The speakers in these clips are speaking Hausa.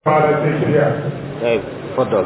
على الذكر. طيب تفضل.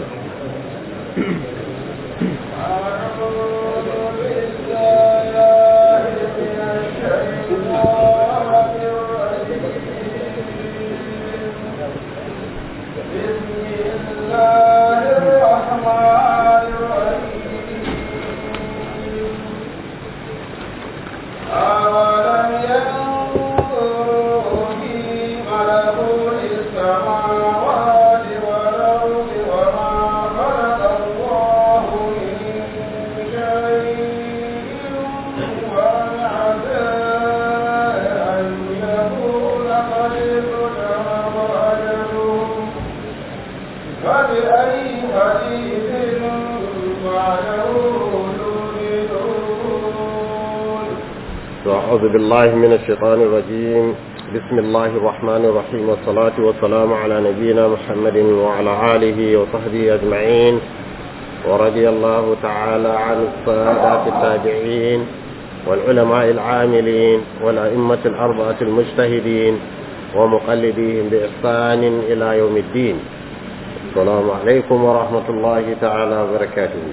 أعوذ بالله من الشيطان الرجيم. بسم الله الرحمن الرحيم، والصلاة والسلام على نبينا محمد وعلى آله وصحبه أجمعين، ورضي الله تعالى عن السادات التابعين والعلماء العاملين والأئمة الأربعة المجتهدين ومقلديهم بإحسان إلى يوم الدين. السلام عليكم ورحمة الله تعالى وبركاته.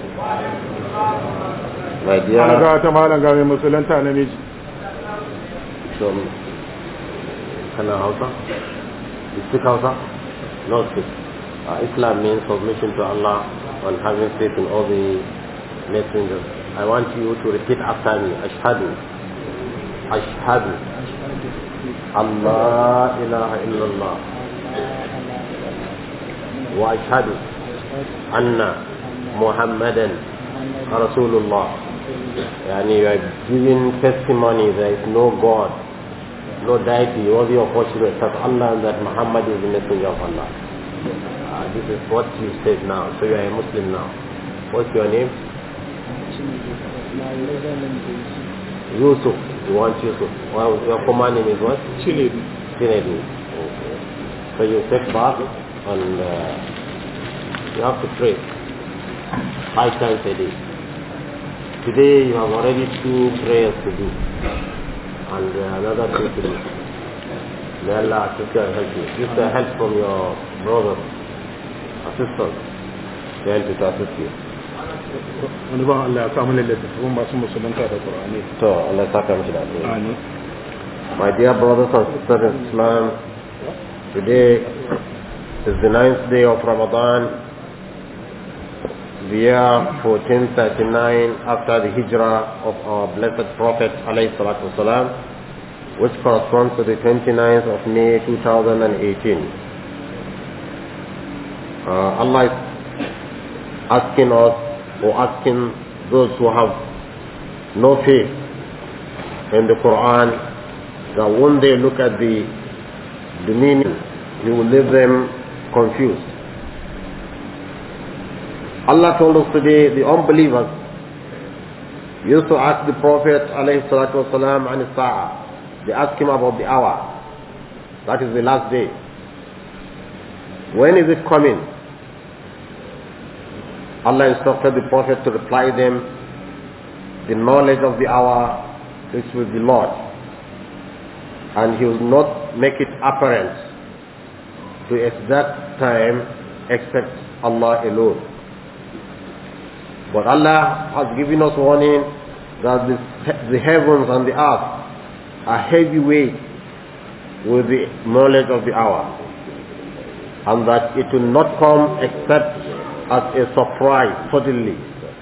Kana Hausa? You speak Hausa? No speak. Islam means submission to Allah and having faith in all the messengers. I want you to repeat after me. Ashhadu. Ashhadu. Allah ilaha illallah. Wa ashhadu anna Muhammadan Rasulullah. Yani you are giving testimony there is no God, no deity worthy of worship except Allah, and that Muhammad is the messenger of Allah. This is what you said now. So you are a Muslim now. What's your name? Yusuf. You want Yusuf. Well, your command name is what? Chinedu. Chinedu. Okay. So you take bath and you have to pray 5 times a day. Today you have already 2 prayers to do and another 2 to do. May Allah assist you and help you. Use the help from your brothers, assistants, to help you to assist you. Wani ba Allah ya samu littattafan masu musulunta da Qur'ani. So Allah ya saka mishi da alheri. My dear brothers and sisters in Islam, today is the 9th day of Ramadan, the year 1439 after the hijrah of our blessed Prophet ﷺ, which corresponds to the 29th of May 2018. Allah is asking us, or asking those who have no faith in the Quran, that when they look at the meaning, you will leave them confused. Allah told us today, the unbelievers used to ask the Prophet ﷺ an as-sa'ah. They ask him about the hour. That is the last day. When is it coming? Allah instructed the Prophet to reply them, the knowledge of the hour is with the Lord, and he will not make it apparent to exact time except Allah alone. But Allah has given us warning that the heavens and the earth are heavy weight with the knowledge of the hour, and that it will not come except as a surprise suddenly.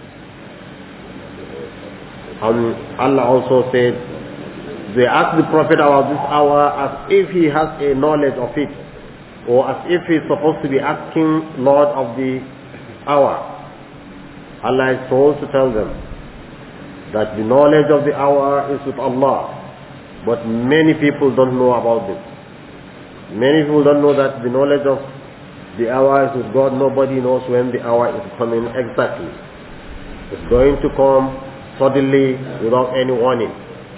And Allah also said, they ask the Prophet about this hour as if he has a knowledge of it, or as if he is supposed to be asking Lord of the hour. Allah is supposed to tell them that the knowledge of the hour is with Allah, but many people don't know about this. Many people don't know that the knowledge of the hour is with God. Nobody knows when the hour is coming exactly. It's going to come suddenly without any warning.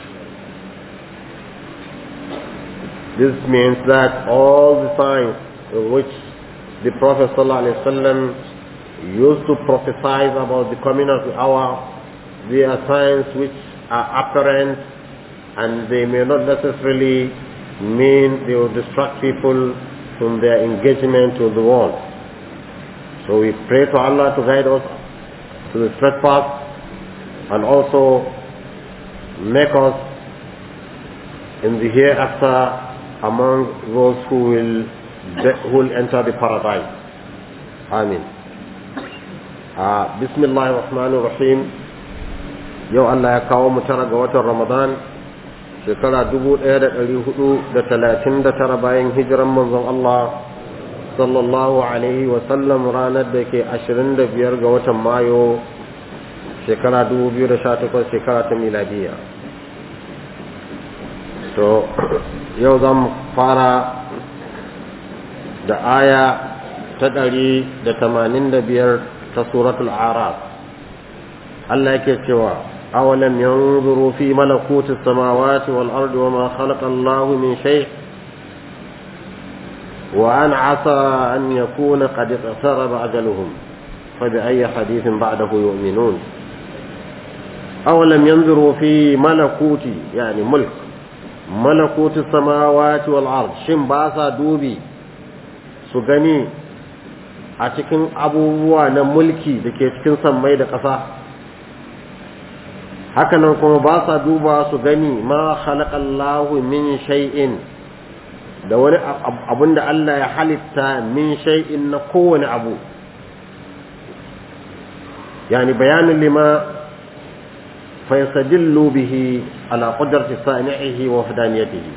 This means that all the signs in which the Prophet ﷺ used to prophesy about the coming of the hour, they are signs which are apparent, and they may not necessarily mean they will distract people in their engagement with the world. So we pray to Allah to guide us to the straight path and also make us in the hereafter among those who will enter the paradise. Amen. Bismillahir Rahmanir Rahim. Yau Allah ya kawo mu tara ga watan Ramadan shekara 1439 bayan hijiran manzon Allah sallallahu alaihi wa sallam, ranar da ke 25 ga watan Mayu shekara 2018 shekara ta miladiya. To yau zan fara da aya ta 185 ta suratul A'raf. Allah yake cewa awalam yanzuru fi malakuti samawati wal ardi wama khalaqa Allahu min shay' wa an 'asa an yakuna qad iqtaraba ajaluhum fa bi ayyi hadithin ba'dahu yu'minun. awalam yanzuru fi malakuti yani mulk malakuti samawati wal ard, shin ba sa dubi su gani a cikin abubuwa na mulki da ke cikin sammai da ƙasa? Hakanan kuma ba sa duba su gani ma khalaqallahu min shay'in, da wani abunda Allah ya halitta min shay'in na kowane abu, yani bayanin lima fayastadillu bihi ala qudrati sani'ihi wa wahdaniyatihi.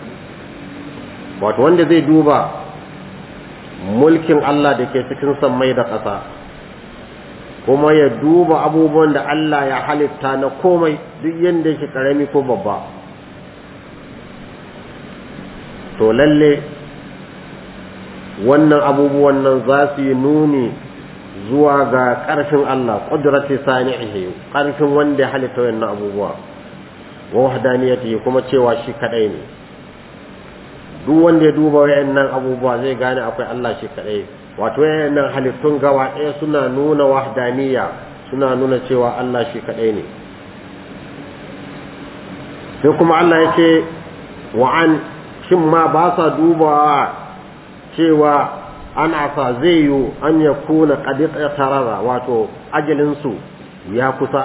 Wato wanda zai duba mulkin Allah da ke cikin sammai da ƙasa, kuma ya duba abubuwan da Allah ya halitta na komai, duk yanda yake karami ko babba, to lalle wannan abubuwan nan za su yi nuni zuwa ga ƙarfin Allah, qudrati sani'ihi, ƙarfin wanda ya halitta wannan abubuwa, wa wahdaniyatihi, kuma cewa shi kadai ne. Duk wanda ya duba wayannan abubuwa zai gane akwai Allah shi kadai. Wato wayannan halittun gaba ɗaya suna nuna wahdaniyya, suna nuna cewa Allah shi kadai ne. Sai kuma Allah ya ce wa'an, shin ma ba sa dubawa cewa ana fa zai yi an ya kuna qad tarara, wato ajalinsu ya kusa.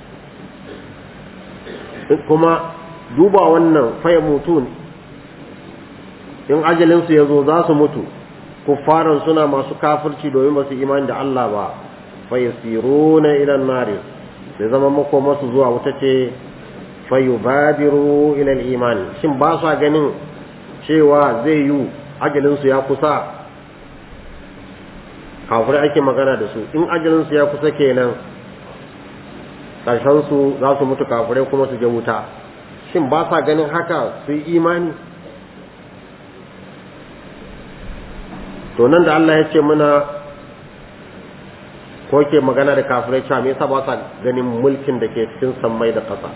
Kuma duba wannan fa mutun, in ajalinsu ya zo za su mutu, kuffaran suna masu kafirci domin ba su imani da Allah ba, fa yasiruna ila an-nar, sai zama makoma su zuwa wuta ce, fa yubadiru ila al-iman. Shin ba sa ganin cewa zai yi ajalinsu ya kusa? Kafirai ake magana da su, in ajalinsu ya kusa kenan ƙarshen su za su mutu kafirai kuma su je wuta. Shin ba sa ganin haka su yi imani? To nan da Allah ya ce mana, ko ke magana da kafirai cewa me yasa ba sa ganin mulkin da ke cikin sammai da ƙasa,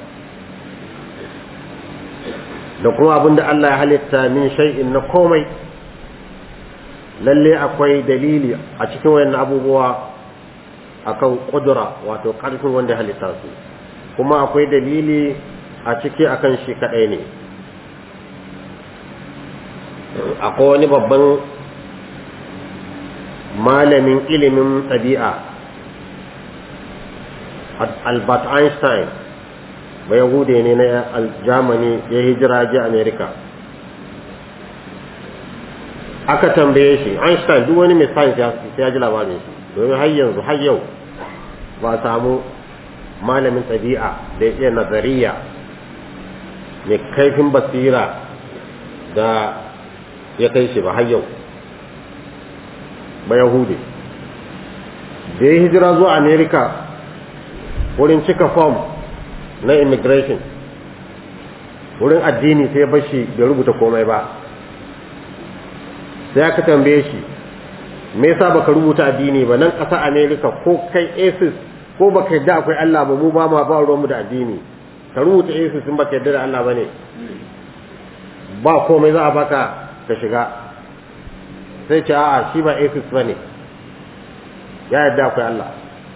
da kuma abin da Allah ya halitta min shay'in na komai, lalle akwai dalili a cikin wayannan abubuwa akan kudura, wato ƙarfin wanda ya halitta su, kuma akwai dalili a ciki akan shi kadai ne. Akwai wani babban malamin ilimin ɗabi'a, Albert Einstein, ba Yahude ne na Germany, ya hijira je America. Aka tambaye shi, Einstein, duk wani mai science ya ji labarin shi, domin har yau ba samu malamin ɗabi'a da ya iya nazariya mai kaifin basira da ya kai shi ba har yau. Ba Yahudi da ya hijira zuwa America wurin cika form na immigration, wurin addini sai bashi bai rubuta komai ba. Sai aka tambaye shi, me yasa baka rubuta addini ba? Nan ƙasa America ko kai atheist ko baka yadda akwai Allah ba, mu ba ma ba ruwanmu da addini, ka rubuta atheist in baka yadda da Allah ba ne, ba komai za a baka ka shiga. Sai ce a'a, shi ba atheist bane, ya yadda akwai Allah,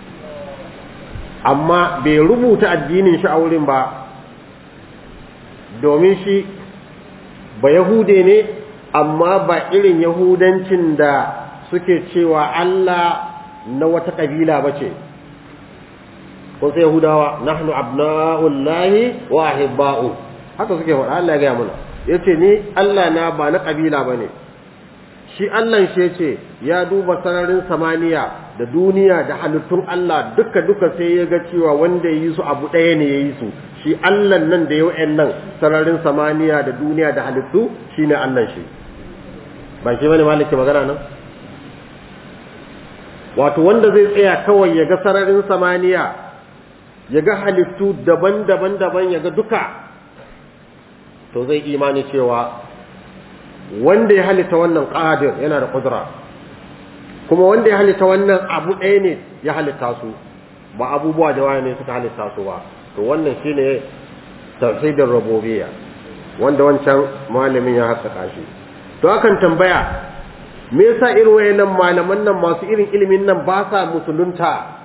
amma bai rubuta addinin shi a wurin ba, domin shi ba Yahude ne amma ba irin yahudancin da suke cewa Allah na wata kabila bace. Ko sai yahudawa nahnu abna'ullahi wa ahibba'u, haka suke faɗa. Allah ya ga mana yace ni Allah na ba na kabila bane. Shi Allah shi yace ya duba sararin samaniya da duniya da halittun Allah duka sai ya ga cewa wanda ya yi su abu ɗaya ne ya yi su. Shi Allah nan da yau nan sararin samaniya da duniya da halittu shine Allah shi. Ba shi bane malaki magana nan? Wato wanda zai tsaya kawai ya ga sararin samaniya, ya ga halittu daban-daban ya ga duka, to zai imani cewa wanda ya halitta wannan qadir yana da kudura, kuma wanda ya halitta wannan abu ɗaya ne ya halitta su, ba abubuwa da waya ne suka halitta su ba. To wannan shine tauhidin rububiyya wanda wancan malamin ya haskaka shi. To akan tambaya me yasa irin wayannan malaman nan masu irin ilimin nan ba sa musulunta?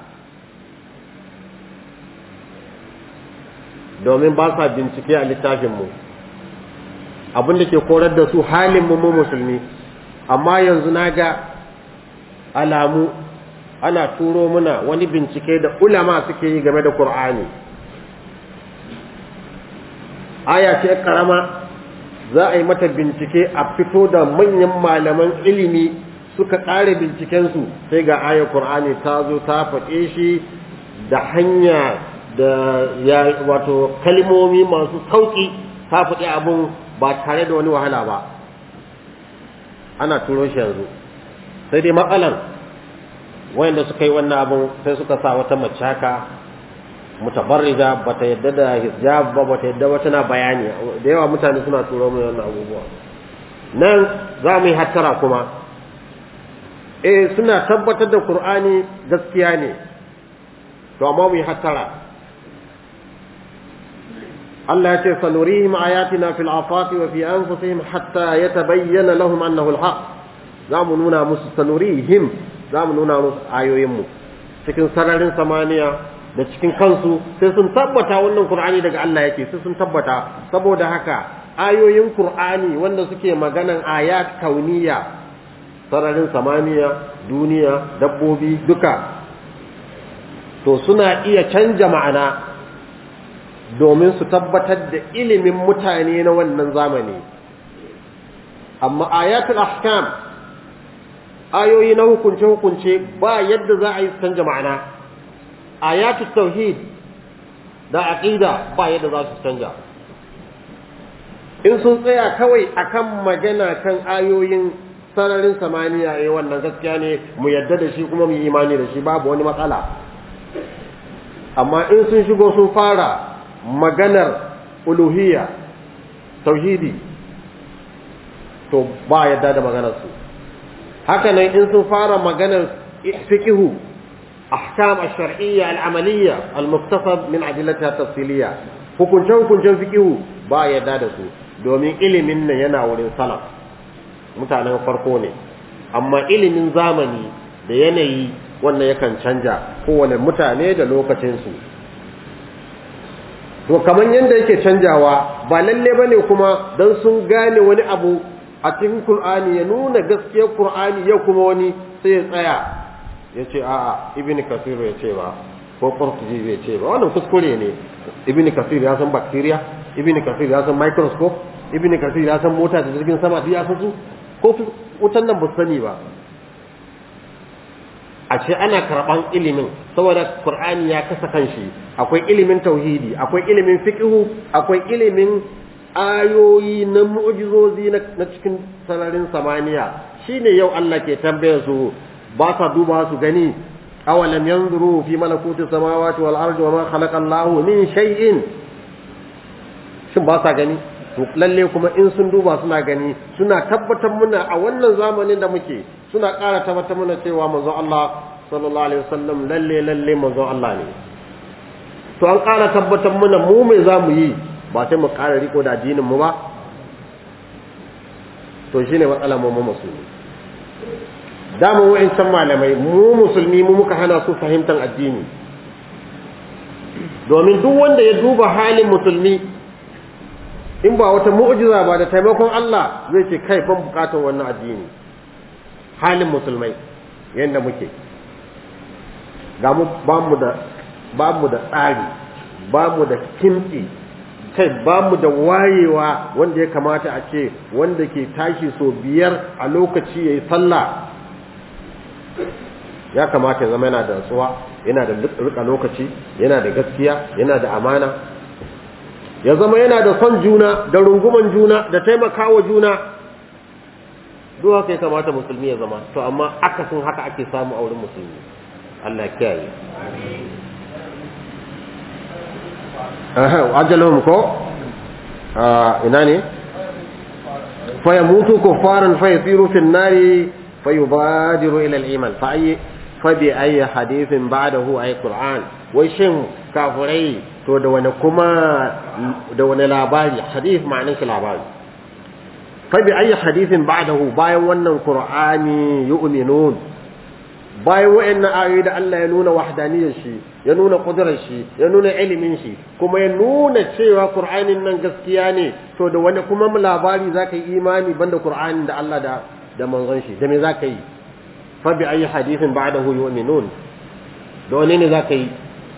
Domin ba sa bincike a littafin mu, abin da ke korar da su halin mu musulmi. Amma yanzu naga alamu ana turo muna wani bincike da ulama suke yi game da Qur'ani. Aya ce karama za a yi mata bincike a fito da manyan malaman ilimi suka ƙare bincikensu, sai ga ayar Qur'ani ta zo ta faɗe shi da hanya da ya wato kalmomi masu sauƙi, ta faɗi abun ba tare da wani wahala ba. Ana turo shi yanzu, sai dai matsalan wayanda suka yi wannan abun sai suka sa wata mace haka mutabarrida, bata yadda da hijab ba, bata yadda ba, tana bayani. Da yawa mutane suna turo mu wannan abubuwa. Nan za mu yi hattara kuma. Suna tabbatar da Qur'ani gaskiya ne, to amma mu yi hattara. Allah ya ce sanurihim ayatina fil afaqi wa fi anfusihim hatta yatabayyana lahum annahu al-haq. Za mu nuna musu sanurihim, za mu nuna musu ayoyin mu cikin sararin samaniya da cikin kansu, sai sun tabbata wannan Qur'ani daga Allah yake, sai sun tabbata. Saboda haka ayoyin Qur'ani wanda suke maganan ayat kauniya, sararin samaniya, duniya, dabbobi duka, to suna iya canja ma'ana domin su tabbatar da ilimin mutane na wannan zamani. Amma ayatul ahkam, ayoyi na hukunce ba yadda za a yi su canja ma'ana. Ayatu tauhid da aqida ba yadda za su canja. In sun tsaya kawai akan magana kan ayoyin sararin samaniya, wannan gaskiya ne, mu yadda da shi kuma mu yi imani da shi, babu wani matsala. Amma in sun shigo sun fara maganar uluhiyya, tauhidi, to ba yadda da maganar su. Haka nan in sun fara maganar fiqhu, أحكام الشرعية العملية المكتسب من أدلتها التفصيلية، hukunce fiqhu ba yadda da su, domin ilimin nan yana wurin salaf, mutanen farko ne. Amma ilimin zamani da yanayi wannan yakan canja kowane mutane da lokacinsu. To kamar yadda yake canjawa, ba lalle bane kuma dan sun gane wani abu a cikin Qur'ani ya nuna gaskiyar Qur'ani, ya kuma wani sai ya tsaya ya ce a'a Ibn Kathir ya ce ba, ko Qurtubi ya ce ba. Wannan kuskure ne. Ibn Kathir ya san bacteria, Ibn Kathir ya san microscope, Ibn Kathir ya san mota da jirgin sama, duk ya san su, ko wutan nan ba su sani ba. Ashe ana karɓan ilimin, saboda Qur'ani ya kasa kanshi, akwai ilimin tauhidi, akwai ilimin fiqhu, akwai ilimin ayoyi na mu'jizozi na cikin sararin samaniya. Shine yau Allah ke tambayar su, ba sa duba su gani, awalam yanzuru fi malakuti samawati wal ardi wa ma khalaqa Allahu min shay'in. Shin ba sa gani? To lalle kuma in sun duba suna gani, suna tabbatar muna a wannan zamanin da muke, suna ƙara tabbatar muna cewa manzon Allah sallallahu alaihi wasallam lalle manzon Allah ne. To an ƙara tabbatar muna mu me za mu yi, ba sai mu ƙara riko da addinin mu ba. To shine matsalar mu musulmi. Dama wa'incan malamai, mu musulmi mu muka hana su fahimtar addini, domin duk wanda ya duba halin musulmi in ba wata mu'jiza ba da taimakon Allah zai ce kai ban bukatar wannan addini. Halin musulmai yanda muke ga mu ba mu da tsari, ba mu da kimtsi, kai ba mu da wayewa wanda ya kamata a ce wanda ke tashi so 5 a lokaci yayi sallah ya kamata ya zama yana da nutsuwa, yana da rika lokaci, yana da gaskiya, yana da amana, ya zama yana da son juna da runguman juna da taimakawa juna. duk haka ya kamata musulmi ya zama, to amma akasin haka ake samu a wurin musulmi. Allah ya kiyaye. Ajalhum ko ina ne fa yamutu kuffaran fa yasiru fi an-nari fa yubadiru ila al-iman fa bi ayi hadithin ba'dahu ay Qur'an. wai shin kafirai to da wani labari, hadith ma'anar shi labari, fa bi ayi hadithin ba'dahu bayan wannan Qur'ani yu'minun, bayan wa'annan ayoyi da Allah ya nuna wahdaniyar shi, ya nuna kudurar shi, ya nuna ilimin shi, kuma ya nuna cewa Qur'anin nan gaskiya ne, to da wani kuma labari zaka yi imani banda Qur'anin da Allah da manzon shi, da me zaka yi? fa bi ayi hadithin ba'dahu yu'minun, da wani ne zaka yi?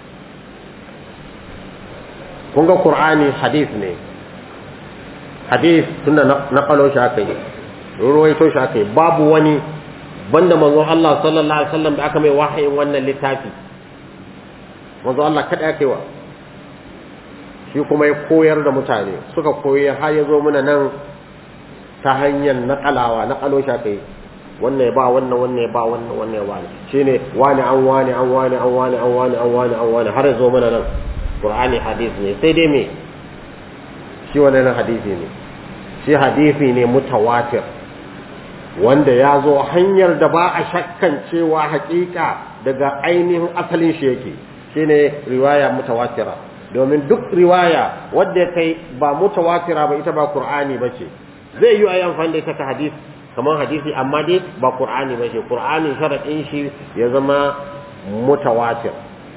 kun ga Qur'ani hadith ne, hadith tunda na kalo shi aka yi, ruwaito shi aka yi, babu wani banda manzon Allah sallallahu alaihi wasallam da aka mai wahayin wannan littafi. Manzon Allah kada aka yi wa shi, kuma ya koyar da mutane suka koyi har ya zo muna nan ta hanyar naƙalo shi aka yi, wannan ya ba wannan, wannan ya ba wannan, wannan ya ba shine wani an wani an wani an wani an wani an wani an wani har ya zo muna nan. Qur'ani hadith ne, sai dai me shi wannan hadisi ne, shi hadisi ne mutawatir wanda ya zo hanyar da ba a shakkan cewa hakika daga ainihin asalin shi yake, shine riwaya mutawatira. domin duk riwaya wadda kai ba mutawatira ba ita ba Qur'ani bace, zai yi ayi amfani da ita ta hadisi kamar hadisi, amma dai ba Qur'ani bace. Qur'ani sharadin shi ya zama mutawatir.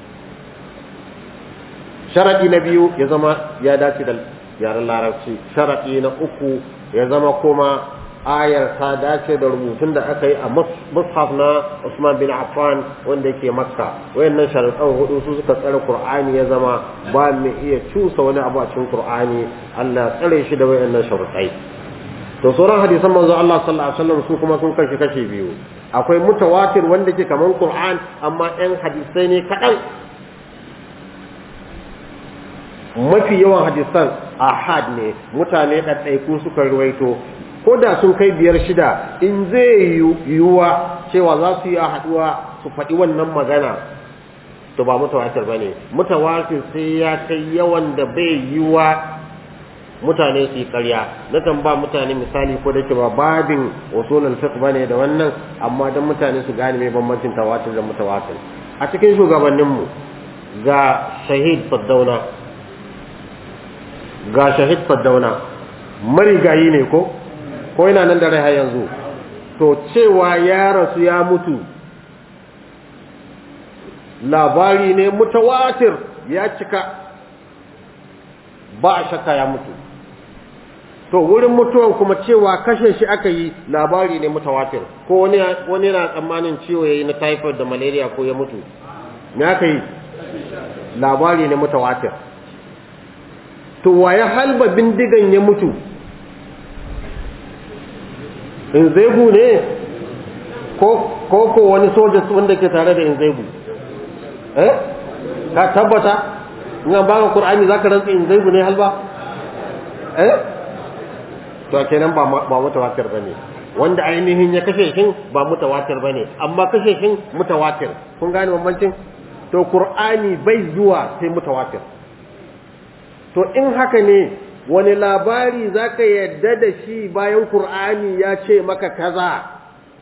Sharadi na biyu ya zama ya dace da yaren larabci. Sharadi na uku ya zama kuma ayar ta dace da rubutun da aka yi a mushaf na Usman bin Affan wanda yake Makka. Wayannan sharadan hudu su suka tsare Qur'ani, ya zama ba mu iya cusa wani abu a cikin Qur'ani. Allah tsare shi da wayannan sharadai. To sauran hadisan manzo Allah sallallahu alaihi wasallam su kuma sun kashe biyu. Akwai mutawatir wanda ke kaman Qur'an, amma ɗan hadisai ne kaɗan. Mafi yawan hadisan ahad ne, mutane ɗaiɗaiku suka ruwaito, ko da sun kai 5-6, in zai yiwuwa cewa za su yi haɗuwa su faɗi wannan magana, to ba mutawatir ba ne. Mutawatir sai ya kai yawan da bai yiwuwa mutane su yi ƙarya. Nakan ba mutane misali, ko da ke ba babin usulul fiqh bane da wannan, amma dan mutane su gane me bambancin tawatir da mutawatir. A cikin shugabanninmu ga Shahid Saddauna, marigayi ne ko yana nan da rai har yanzu. To cewa ya rasu ya mutu labari ne mutawatir, ya cika, ba a shakka ya mutu. To wurin mutuwan kuma cewa kashe shi aka yi, labari ne mutawatir. Ko wani yana tsammanin ciwo yayi na typhoid da malaria ko ya mutu, me aka yi? Labari ne mutawatir. To waye halba bindigan ya mutu? Inzegu ne ko wani soja wanda ke tare da Inzegu? Ka tabbata in an baka Qur'ani zaka rantsa Inzegu ne halba? To kenan ba mutawatir bane. Wanda ainihin ya kashe shin ba mutawatir bane, amma kashe shin mutawatir. Kun gane bambancin? To Qur'ani bai zuwa sai mutawatir. To in haka ne, wani labari zaka yadda da shi bayan Qur'ani ya ce maka kaza?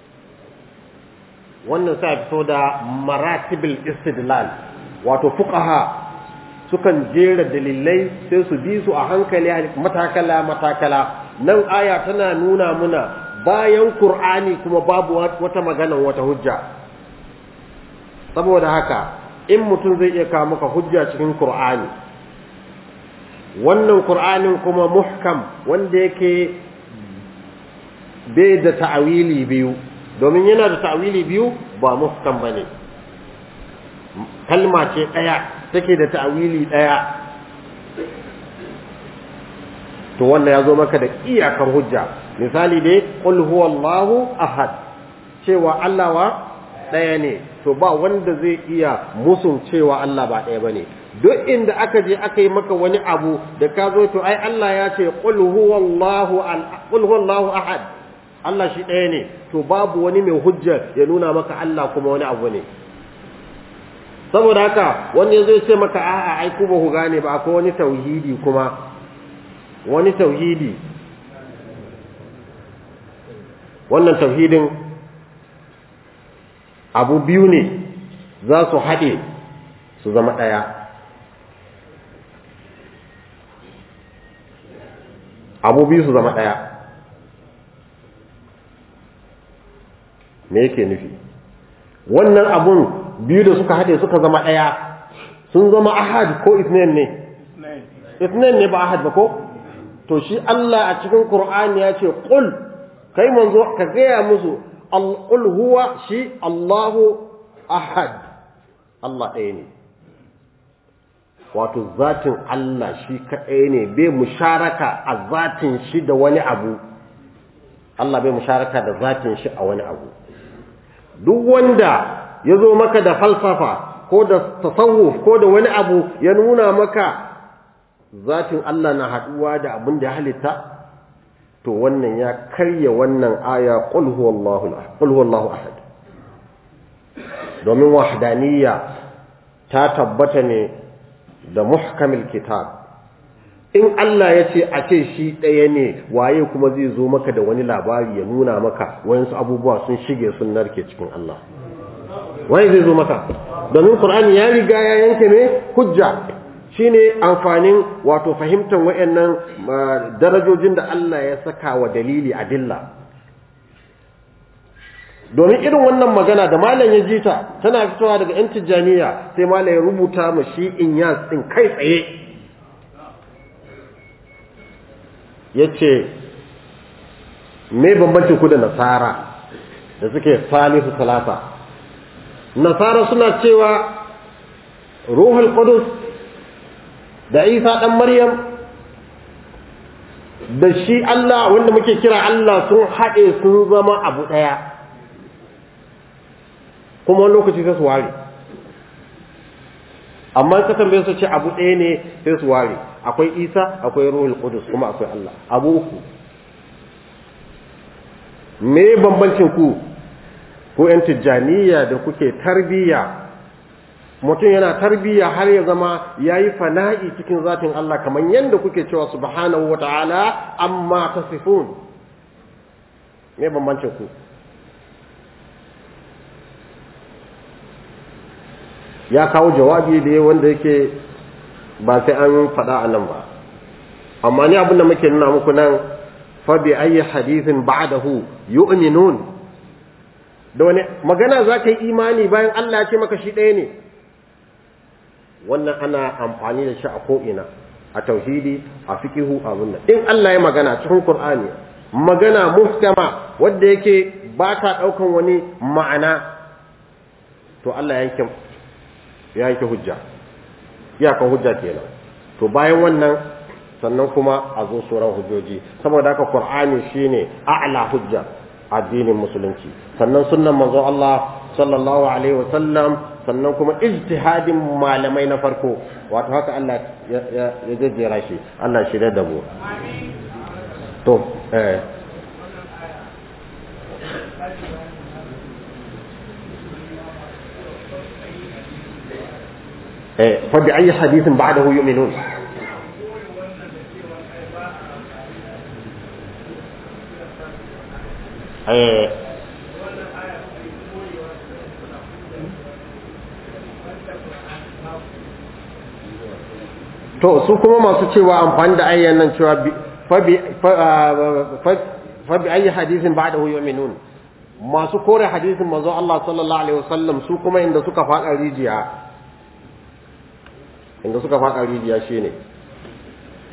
Wannan sai fito da maratibul istidlal, wato fuqaha sukan jera dalilai sai su bi su a hankali, matakala. Nan aya tana nuna muna bayan Qur'ani kuma babu wata magana, wata hujja. Saboda haka in mutum zai iya kawo maka hujja cikin Qur'ani, wannan Qur'anin kuma muhkam wanda yake bai da ta'awili biyu, domin yana da ta'awili biyu ba muhkam bane, kalma ce daya take da ta'awili daya, to wannan ya zo maka da iyakar hujja. Misali dai qul huwallahu ahad, cewa Allah wa daya ne, to ba wanda zai iya musun cewa Allah ba daya bane. Duk inda aka je aka yi maka wani abu da ka zo to ai Allah ya ce qul huwallahu ahad, Allah shi daya ne, to babu wani mai hujja ya nuna maka Allah kuma wani abu ne. Saboda haka wani zai ce maka a'a ai ku ba ku gane ba, akwai wani tauhidi kuma, wani tauhidi, wannan tauhidin abu biyu ne za su haɗe su zama ɗaya. Abu biyu su zama ɗaya. Me yake nufi? Wannan abun biyu da suka haɗe suka zama ɗaya sun zama ahad ko isnain ne? Isnain ne ba ahad ba ko? To shi Allah a cikin Qur'ani ya ce qul, kai manzo ka gaya musu qul huwa shi Allahu ahad, Allah ɗaya ne. Wato zatin Allah shi kaɗai ne, bai musharaka a zatin shi da wani abu. Allah bai musharaka da zatin shi a wani abu. Duk wanda ya zo maka da falsafa ko da tasawuf ko da wani abu ya nuna maka zatin Allah na haɗuwa da abin da ya halitta, to wannan ya karya wannan aya qul huwallahu ahad. Domin wahdaniyya ta tabbata ne da muhkamil kitab. In Allah ya ce a ce shi ɗaya ne, waye kuma zai zo maka da wani labari ya nuna maka wayansu abubuwa sun shige sun narke cikin Allah? Waye zai zo maka? Domin Qur'ani ya riga ya yanke ne hujja. Shine amfanin wato fahimtar wayannan darajojin da Allah ya saka wa dalili adilla. Domin irin wannan magana da malam ya jita tana fitowa daga yan Tijjaniya, sai malam ya rubuta ma shi Inyas din kai tsaye, yace me bambancin ku da Nasara da suke salisu salasa? Nasara suna cewa Ruhul Qudus da Isa dan Maryam da shi Allah wanda muke kira Allah sun haɗe sun zama abu ɗaya, kuma wani lokaci sai su ware. Amma ka tambaye su ce abu ɗaya ne sai su ware, akwai Isa akwai Ruhul Qudus kuma akwai Allah, abu uku. Me bambancin ku yan Tijjaniya da kuke tarbiyya? Mutum yana tarbiyya har ya zama yayi fana'i cikin zatin Allah, kamar yanda kuke cewa subhanahu wata'ala amma tasifun. Me bambancin ku? Ya kawo jawabi da wanda yake ba sai an faɗa a nan ba, amma ni abin da muke nuna muku nan, fa bi ayi hadithin ba'dahu yu'minun. Da wani magana za ka yi imani bayan Allah ya ce maka shi ɗaya ne? Wannan ana amfani da shi a ko'ina, a tauhidi, a fikihu, a wannan. In Allah ya magana cikin Qur'ani, magana muhkama wadda yake ba ta ɗaukan wani ma'ana, to Allah ya yanke hujja, iyakan hujja kenan. To bayan wannan sannan kuma a zo sauran hujjoji. Saboda haka Qur'ani shine a'la hujja addinin musulunci, sannan sunnan manzo Allah sallallahu alaihi wasallam, sannan kuma ijtihadin malamai na farko. Wato haka Allah ya jejjera shi. Allah shi da mu. To فبأي حديث بعده يؤمنون. to su kuma masu cewa amfani da ayyan nan cewa fa bi ayi hadisin ba'dahu yu'minun, masu kore hadisin manzo Allah sallallahu alaihi wasallam su kuma inda suka faɗa rijiya shine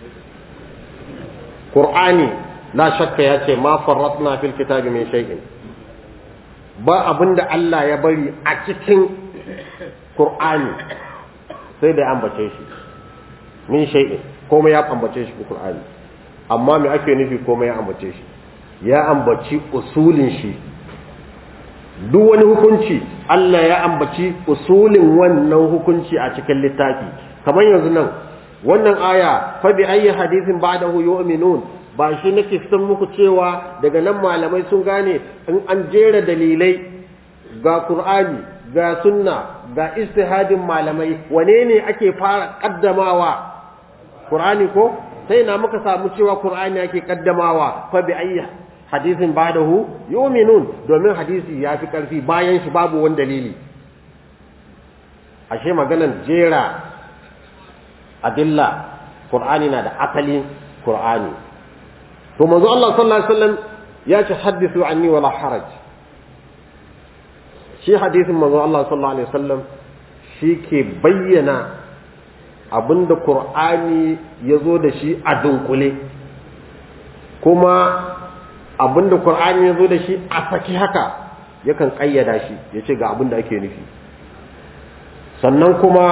Qur'ani la shakka ya ce ma farratna fil kitabi min shay'in, ba abinda Allah ya bari a cikin Qur'ani sai da ambace shi min shay'in, komai ya ambace shi Qur'ani. Amma me ake nufi komai ya ambace shi? Ya ambaci usulin shi, duk wani hukunci Allah ya ambaci usulin wannan hukunci a cikin littafi. Kamar yanzu nan wannan aya fa bi ayyi hadithin ba'dahu yu'minun, ba shi nake san muku cewa daga nan malamai sun gane in an jera dalilai ga Qur'ani ga sunna ga istihadin malamai, wane ne ake fara kaddamawa? Qur'ani ko? sai na muka samu cewa Qur'ani ake kaddamawa. Fa bi ayyi hadithin ba'dahu yu'minun, domin hadisi ya fi karfi, bayan shi babu wani dalili. Ashe maganan jera adilla Qur'ani na da asali Qur'ani. To manzo Allah sallallahu alaihi wasallam ya ce hadithu anni wala haraj. Shi hadisin manzo Allah sallallahu alaihi wasallam shi ke bayyana abinda Qur'ani ya zo da shi a dunkule, kuma abinda Qur'ani ya zo da shi a saki haka yakan kayyada shi ya ce ga abinda ake nufi. Sannan kuma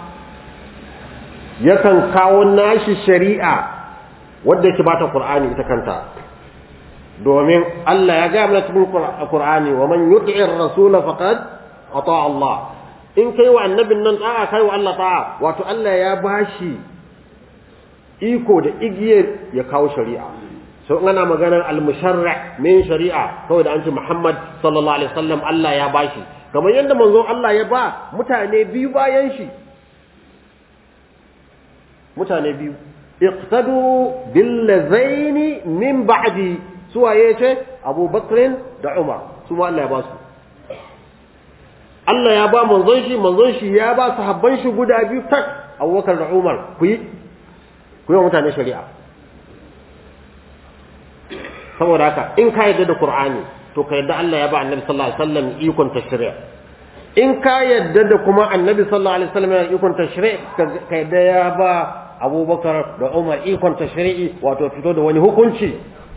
yakan kawo nashi shari'a wadda yake bata Qur'ani ita kanta, domin Allah ya ga mana cikin Qur'ani wa man yuti'ir rasul faqad ata Allah. In kai wa annabin nan ta'a kai wa Allah ta'a, wato Allah ya bashi iko da igiyar ya kawo shari'a. So ana maganar al-musharri' min shari'a, kawai da an ce Muhammad sallallahu alaihi wasallam Allah ya bashi, kamar yadda manzon Allah ya ba mutane biyu bayan shi, mutane biyu iqtadu bil ladaini min ba'di, suwaye ce Abu Bakr da Umar, su ma Allah ya ba su. Allah ya ba manzon shi ya ba sahabban shi guda biyu tak, Abu Bakr da Umar, ku yi mutane shari'a. Saboda haka in ka yarda da Qur'ani to ka yarda Allah ya ba Annabi sallallahu alaihi wasallam ikon tashri'. In ka yarda da kuma Annabi sallallahu alaihi wasallam ya ikon tashri', ka yarda ya ba Abubakar da Umar ikon tashri'i, wato fito da wani hukunci.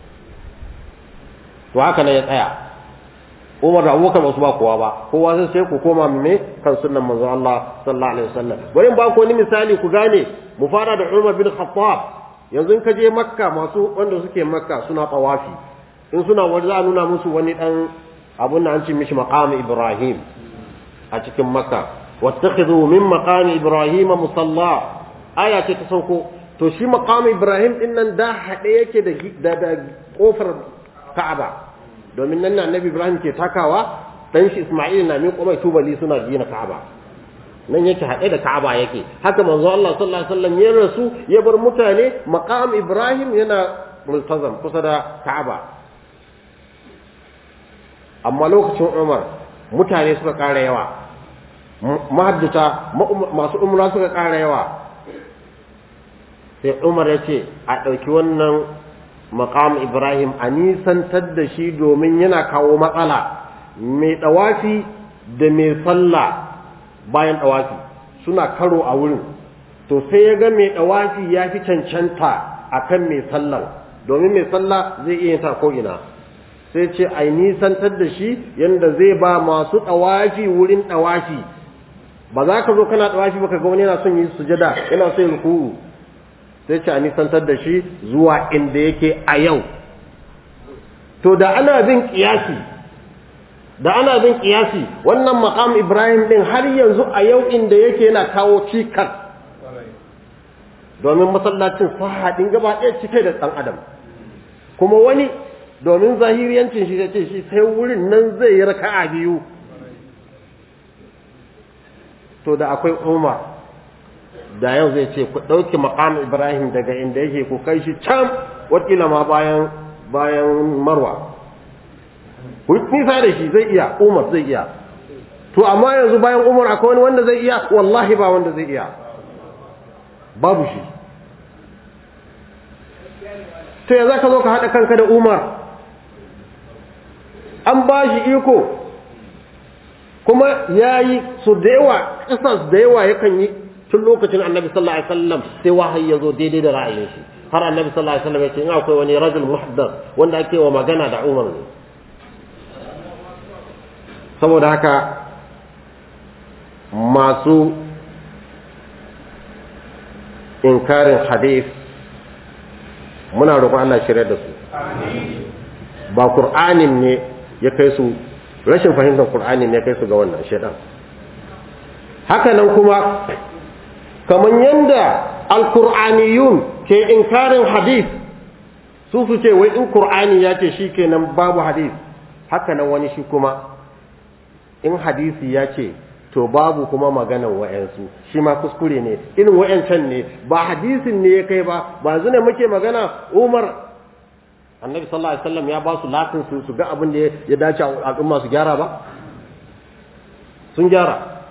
To haka ne ya tsaya. Umar da Abubakar ba su ba kowa ba, kowa sai ku koma me kan sunnan manzo Allah sallallahu alaihi wasallam. Bari in ba ku wani misali ku gane. Mu fara da Umar bin Khattab. Yanzu in ka je Makka, masu wanda suke Makka suna tawafi, in suna wani za a nuna musu wani dan abun da an ce mishi maqam Ibrahim a cikin Makka. Wattakhidhu min maqam Ibrahim musalla, aya ce ta sauko. To shi maqam Ibrahim din nan da hade yake da kofar Ka'aba, domin nan Annabi Ibrahim ke takawa, dan shi Isma'il na miƙo mai tubali suna gina Ka'aba. Nan yake haɗe da Ka'aba yake. Haka manzo Allah sallallahu alaihi wasallam ya rasu ya bar mutane maqam Ibrahim yana multazam kusa da Ka'aba. Amma lokacin Umar mutane suka ƙara yawa, mahaddata masu umra suka ƙara yawa, sai Umar ya ce a ɗauki wannan maqam Ibrahim a nisantar da shi, domin yana kawo matsala. Mai ɗawafi da mai sallah bayan ɗawafi suna karo a wurin, to sai ya ga mai ɗawafi ya fi cancanta akan mai sallah, domin mai sallah zai iya ta ko ina. Sai ce ai nisantar da shi yanda zai ba masu ɗawafi wurin ɗawafi. Ba za ka zo kana ɗawafi baka ga wani yana son yi sujada, yana son ruku'u. Sai ce a nisantar da shi zuwa inda yake a yau. To da ana bin kiyasi, wannan maqam Ibrahim din har yanzu a yau inda yake yana kawo cikas, domin masallacin sahadin gaba ɗaya cike da ɗan adam. Kuma wani domin zahiriyancin shi ce shi sai wurin nan zai yi raka'a biyu. To da akwai Umar, da yau zai ce ku ɗauki maqam Ibrahim daga inda yake ku kai shi can, wakila ma bayan Marwa. Ku nisa da shi zai iya, Umar zai iya. To amma yanzu bayan Umar akwai wani wanda zai iya? Wallahi ba wanda zai iya, babu shi. To ya za ka zo ka haɗa kanka da Umar? An ba shi iko, kuma ya yi su da yawa, ƙasas da yawa yakan yi tun lokacin Annabi sallallahu alaihi wasallam, sai wahayi ya zo daidai da ra'ayin shi. har annabi sallallahu alaihi wasallam ya ce in akwai wani rajul muhaddath wanda ake wa magana da Umar ne saboda haka masu inkarin hadith muna roƙon Allah shirye da su ba Qur'anin ne ya kai su rashin fahimtar Qur'ani ne ya kai su ga wannan shedan haka nan kuma kaman yanda al-Qur'aniyun ke inkarin hadith su ce wai in Qur'ani ya ce shikenan babu hadith haka nan wani shi kuma in hadisi ya ce to babu kuma maganan wa'yansu shi ma kuskure ne irin wa'yancan ne ba hadisin ne ya kai ba ba zune muke magana Umar annabi sallallahu alaihi wasallam ya ba su latin su ga abin da ya dace al'umma su gyara ba sun gyara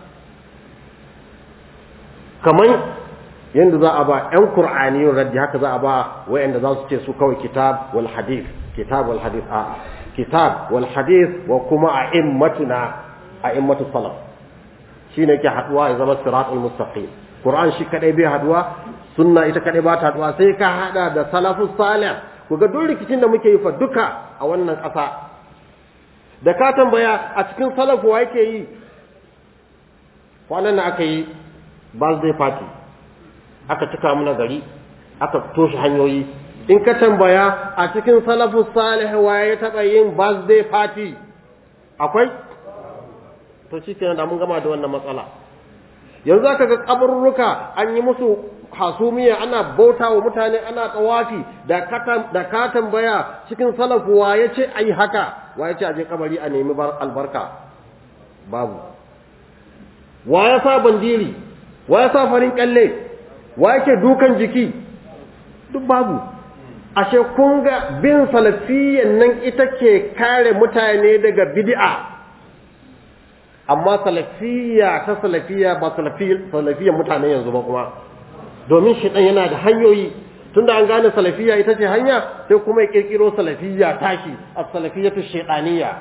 kaman yanda za a ba ƴan qur'aniyun raddi haka za a ba wa'yanda za su ce su kawai kitab wal hadith a kitab wal hadith wa kuma a'immatu salaf shine ke haduwa ya zama siratul mustaqim qur'an shi kadai bai haduwa sunna ita kadai ba ta haduwa sai ka hada da salafus salih ku ga duk rikicin da muke yi fa duka a wannan ƙasa da ka tambaya a cikin salafu wa yake yi kwanan nan aka yi birthday party aka cika muna gari aka toshe hanyoyi in ka tambaya a cikin salafus salih wa ya taba yin birthday party akwai to shi kenan da mun gama da wannan matsala yanzu aka ga kaburruka an yi musu hasumiya ana bauta wa mutane ana tawafi da ka tambaya cikin salafu wa yace ai haka wa yace aje kabari a nemi albarka babu wa ya sa bandiri wa ya sa farin kalle wa yake dukan jiki duk babu ashe kun ga bin salafiyyan nan ita ke kare mutane daga bid'a amma salafiyya ba salafiyyan mutane yanzu ba kuma domin shaitan yana da hanyoyi tunda an gane salafiyya ita ce hanya sai kuma ya kirkiro salafiyya tashi as-salafiyatu shaytaniyya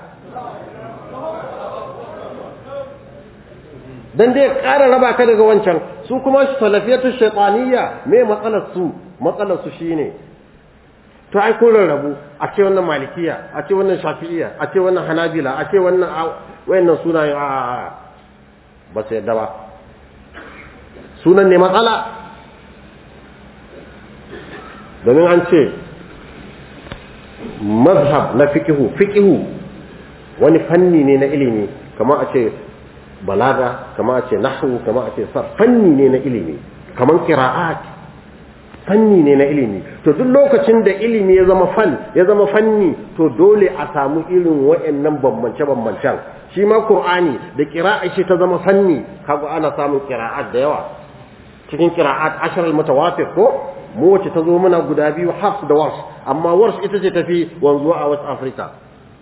dan dai ƙara raba ka daga wancan su kuma salafiyatu shaytaniyya me matsalar su shine to ai kun rarrabu a ce wannan malikiya a ce wannan shafi'iyya a ce wannan hanabila a ce wannan wayannan sunayen ba su yadda ba sunan ne matsala domin an ce mazhab na fiqhu wani fanni ne na ilimi kamar a ce balaga kamar a ce nahwu kamar a ce sarf fanni ne na ilimi kamar qira'at fanni ne na ilimi to duk lokacin da ilimi ya zama fanni to dole a samu irin wayannan bambance-bambancen shi ma qur'ani da qira'a shi ta zama fanni kaga ana samun qira'at da yawa cikin qira'at 10 al-mutawatir ko mu wacce ta zo muna guda biyu hafs da warsh amma warsh ita ce tafi wanzuwa a West Africa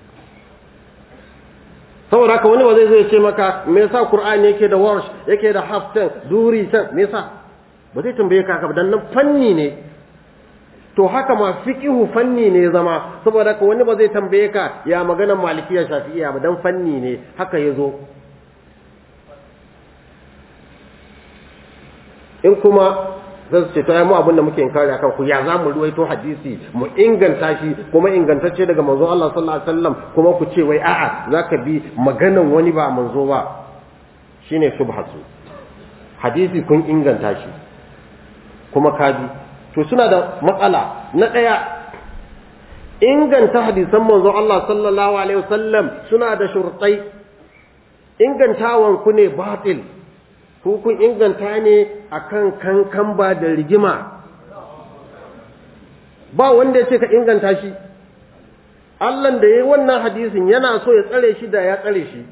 saboda haka wani ba zai zo ya ce maka me yasa qur'ani yake da warsh yake da hafs duri tan me yasa ba zai tambaye ka haka dan nan fanni ne to haka ma fiqhu fanni ne zama saboda haka wani ba zai tambaye ka ya maganar malikiya shafi'iyya ba dan fanni ne haka yazo in kuma zai ce to ai mu abin da muke inkari akan ku ya zamu ruwaito hadisi mu inganta shi kuma ingantacce daga manzo Allah sallallahu alaihi wasallam kuma ku ce wai a'a zaka bi maganan wani ba manzo ba shine subhatu hadisi kun inganta shi kuma kaji to suna da matsala na daya inganta hadisan manzo Allah sallallahu alaihi wasallam suna da shurtai ingantawan ku ne batil ko kun inganta ne akan kankan ba da rigima ba wanda yace ka inganta shi Allah da yayi wannan hadisin yana so ya tsare shi da ya tsare shi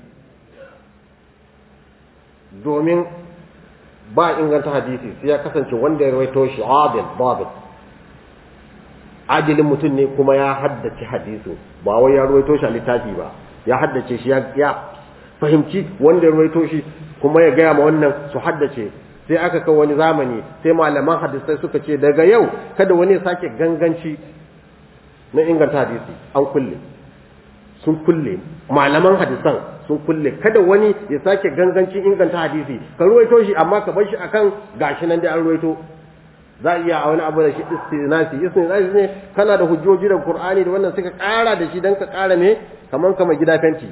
domin ba inganta hadisi sai ya kasance wanda ya rawaito shi adil adilin mutum ne kuma ya haddace hadisin ba wai ya rawaito shi a littafi ba ya haddace shi ya fahimci wanda ya rawaito shi kuma ya gaya ma wannan su haddace sai aka kawo wani zamani sai malaman hadisai suka ce daga yau kada wani ya sake ganganci na inganta hadisi an kulle sun kulle malaman hadisan sun kulle kada wani ya sake ganganci inganta hadisi ka ruwaito shi amma ka bar shi akan gashi nan da an ruwaito za a iya a wani abu da shi istinasi ne kana da hujjoji da Qur'ani da wannan suka ƙara da shi dan ka ƙara me kaman kama gida fenti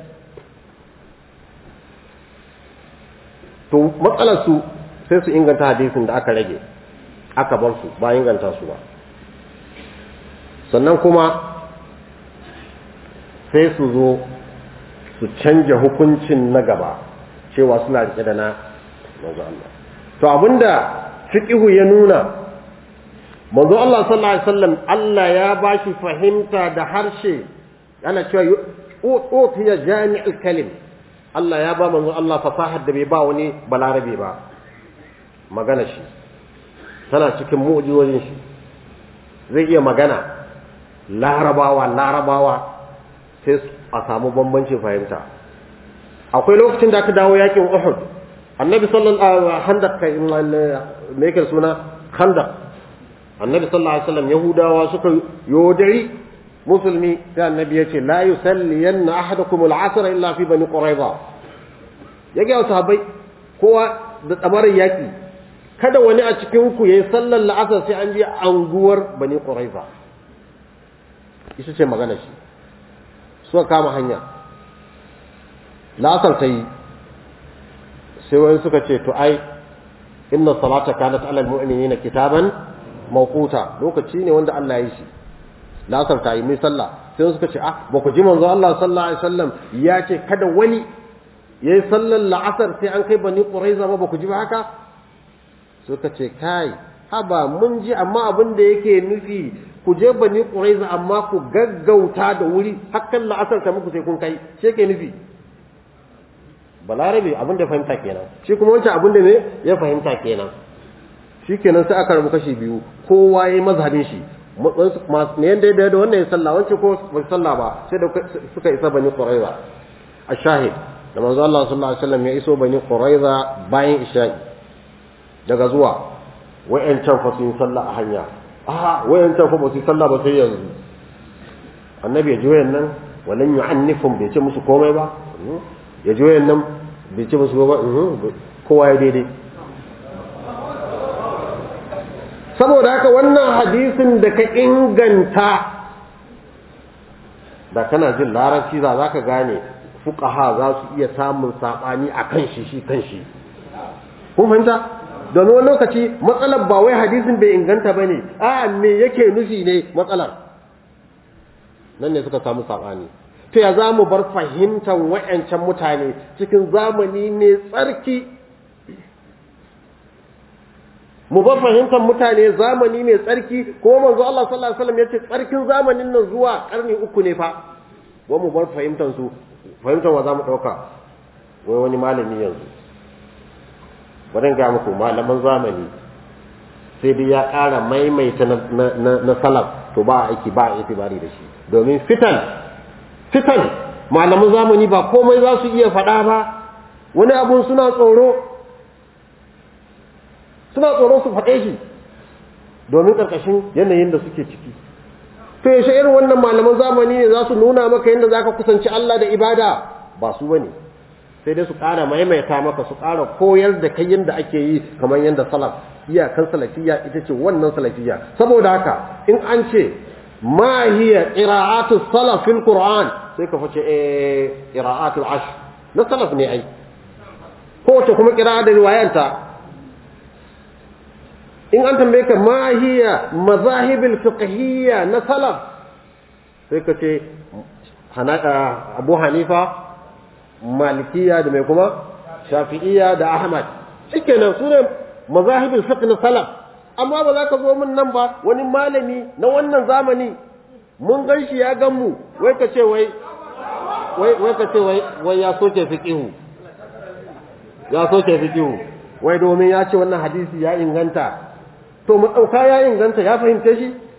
to matsalar su sai su inganta hadisin da aka rage aka bar su ba inganta su ba sannan kuma sai su zo su canja hukuncin na gaba cewa suna rike da na manzo Allah to abinda fiqhu ya nuna manzo Allah sallallahu alaihi wasallam Allah ya bashi fahimta da harshe ana cewa utiya jami'ul kalim Allah ya ba manzo Allah fasahar da bai ba wani balarabe ba magana shi tana cikin mu'jizojin shi zai iya magana larabawa sai a samu bambancin fahimta akwai lokacin da aka dawo yakin Uhud annabi sallallahu alaihi wasallam me yake suna khandaq annabi sallallahu alaihi wasallam yahudawa suka yodari musulmi sai annabi yace la yusalliyanna ahadukum al-asr illa fi bani quraiza yake wasu sahabbai kowa da tsamarin yaki kada wani a cikin ku yayi sallar la'asar sai an je anguwar bani quraiza ita ce magana shi suka kama hanya la'asar ta yi sai wani suka ce to ai inna salata kanat alal mu'minina kitaban mawquta lokaci ne wanda Allah ya yi shi la'asar ta yi mai sallah sai suka ce ba ku ji manzo Allah sallallahu alaihi wasallam ya ce kada wani yayi sallar la'asar sai an kai bani quraiza ba ku ji ba haka suka ce kai haba mun ji amma abin da yake nufi ku je bani quraiza amma ku gaggauta da wuri hakan la'asar ta muku sai kun kai sai yake nufi balarabe abin da fahimta kenan shi kuma wancan abin da ne ya fahimta kenan shi kenan sai aka rabu kashi biyu kowa yayi mazhabin shi ne yanda da wannan ya sallah wancan ko bai sallah ba sai da suka isa bani quraiza ashahid da manzo Allah sallallahu alaihi wasallam ya iso bani quraiza bayan isha'i daga zuwa wayancan fa sun sallah a hanya wayancan fa ba su sallah ba sai yanzu annabi ya ji wayannan walan yu'annifum bai ce musu komai ba ya ji wayannan bai ce musu ba kowa ya daidai saboda haka wannan hadisin da ka inganta da kana jin larabci za ka gane fuqaha za su iya samun sabani akan shi kanshi kun fahimta domin wani lokaci matsalar ba wai hadisin bai inganta bane me yake nufi ne matsalar nan ne suka samu sabani to ya za mu bar fahimtar wa'ancan mutane cikin zamani ne tsarki mu bar fahimtar mutane zamani mai tsarki ko manzo Allah sallallahu alaihi wasallam yace tsarkin zamanin nan zuwa karni 3 ne fa wa mu bar fahimtar su fahimtar wa zamu dauka wai wani malami yanzu wadan ga muku malaman zamani sai dai ya ƙara maimaita na salaf to ba aiki ba itibari da shi domin fitan malaman zamani ba komai za su iya faɗa ba wani abun suna tsoro su faɗe shi domin ƙarƙashin yanayin da suke ciki to yaushe irin wannan malaman zamani ne za su nuna maka yadda za ka kusanci Allah da ibada ba su bane sai dai su ƙara maimaita maka su ƙara koyar da kai yadda ake yi kamar yadda salaf iyakan salafiyya ita ce wannan salafiyya saboda haka in an ce ma hiya qira'atu salaf fil qur'an sai ka fice qira'atul ashr na salaf ne ai ko ce kuma qira'a da riwayanta in an tambaye ka ma hiya mazahibul fiqhiyya na salaf sai ka ce Abu Hanifa Malikiya da mai kuma Shafi'iyya da Ahmad shikenan sune mazahibul fiqh na salaf amma ba za ka zo min nan ba wani malami na wannan zamani mun ganshi ya gan mu wai ka ce wai ya soke fiqhu wai domin ya ce wannan hadisi ya inganta to mu dauka ya inganta ya fahimce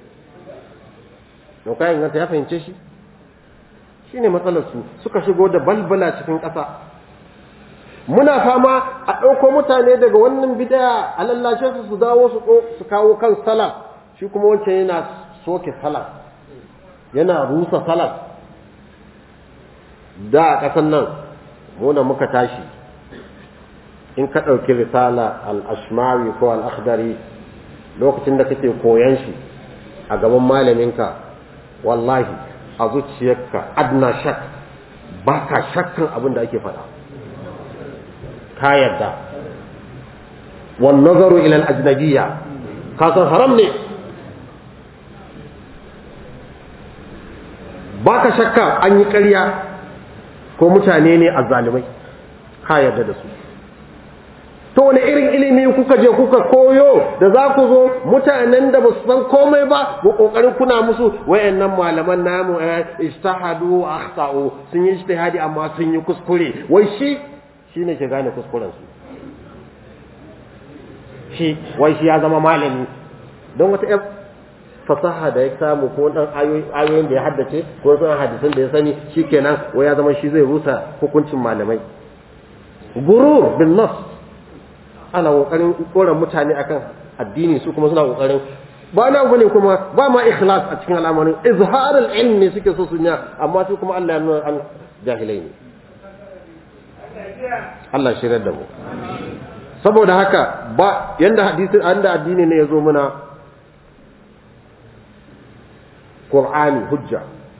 shi shine matsalar su suka shigo da balbala cikin ƙasa muna fama a ɗauko mutane daga wannan bid'a a lallashe su dawo su kawo kan salaf shi kuma wancan yana soke salaf yana rusa salaf da a ƙasan nan mu da muka tashi in ka ɗauki risala al-ashmawi ko al-akhdari lokacin da kake koyan shi a gaban malaminka wallahi a zuciyarka adna shak baka shakkan abin da ake faɗa ka yarda wan nazaru ila al ajnabiyya ka san haram ne baka shakka an yi ƙarya ko mutane ne azzalimai ka yarda da su to wani irin ilimi kuka je kuka koyo da za ku zo mutanen da ba su san komai ba ku kokarin kuna musu wayannan malaman namu ijtihadu akhtau sun yi ijtihadi amma sun yi kuskure wai shi shine ke gane kuskuren su shi wai shi ya zama malami don wata fasaha da ya samu ko dan ayoyin da ya haddace ko sun hadisin da ya sani shikenan wai ya zama shi zai rusa hukuncin malamai gurur bin nafs ana kokarin koran mutane akan addini su kuma suna kokarin ba na bane kuma ba ma ikhlas a cikin al'amarin izharul ilm ne suke so su yi amma su kuma Allah ya nuna an jahilai ne Allah shirar da mu saboda haka ba yanda hadisi anda addini ne yazo muna Qur'ani hujja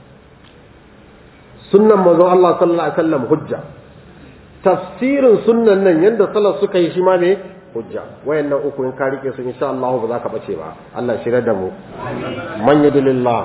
sunnan manzon Allah sallallahu alaihi wasallam hujja tafsirin sunnan nan yanda salaf suka yi shi ma ne hujja wayannan uku in ka rike su insha Allah ba za ka bace ba Allah shirya da mu man yadilillah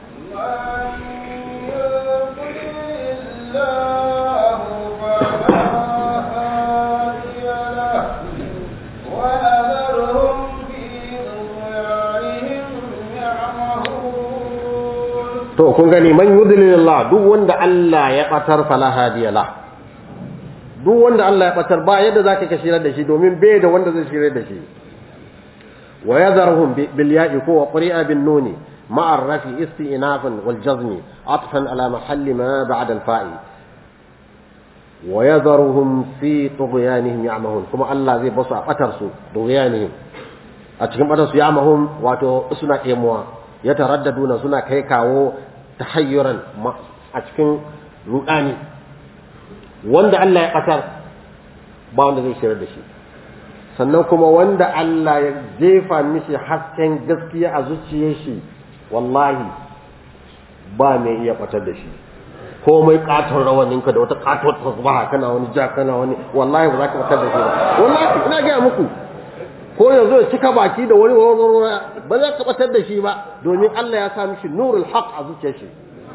to kun gani man yudlilillah duk wanda Allah ya batar fala hadiyalah duk wanda Allah ya batar ba yadda zaka ka shirar da shi domin bai da wanda zai shirar da shi wa yadharuhum bil ya'i ko wa qari'a bin nuni ma'a ar-rafi isti'nafan wal jazmi atfan ala mahalli ma ba'da al-fa'i wa yadharuhum fi tughyanihim ya'mahun kuma Allah zai basu a batar su tughyanihim a cikin batar su ya'mahun wato suna kemuwa ya taraddaduna suna kai kawo tahayyuran a cikin rudani wanda Allah ya ƙasar ba wanda zai shirar da shi sannan kuma wanda Allah ya jefa mishi hasken gaskiya a zuciyar shi wallahi ba mai iya ɓatar da shi komai katon rawaninka da wata katon tasbaha kana wani ja kana wani wallahi ba za ka ɓatar da shi ba wallahi ina gaya muku ko yanzu ya cika baki da wani ba za ka ɓatar da shi ba domin Allah ya sa mishi nurul haq a zuciyar shi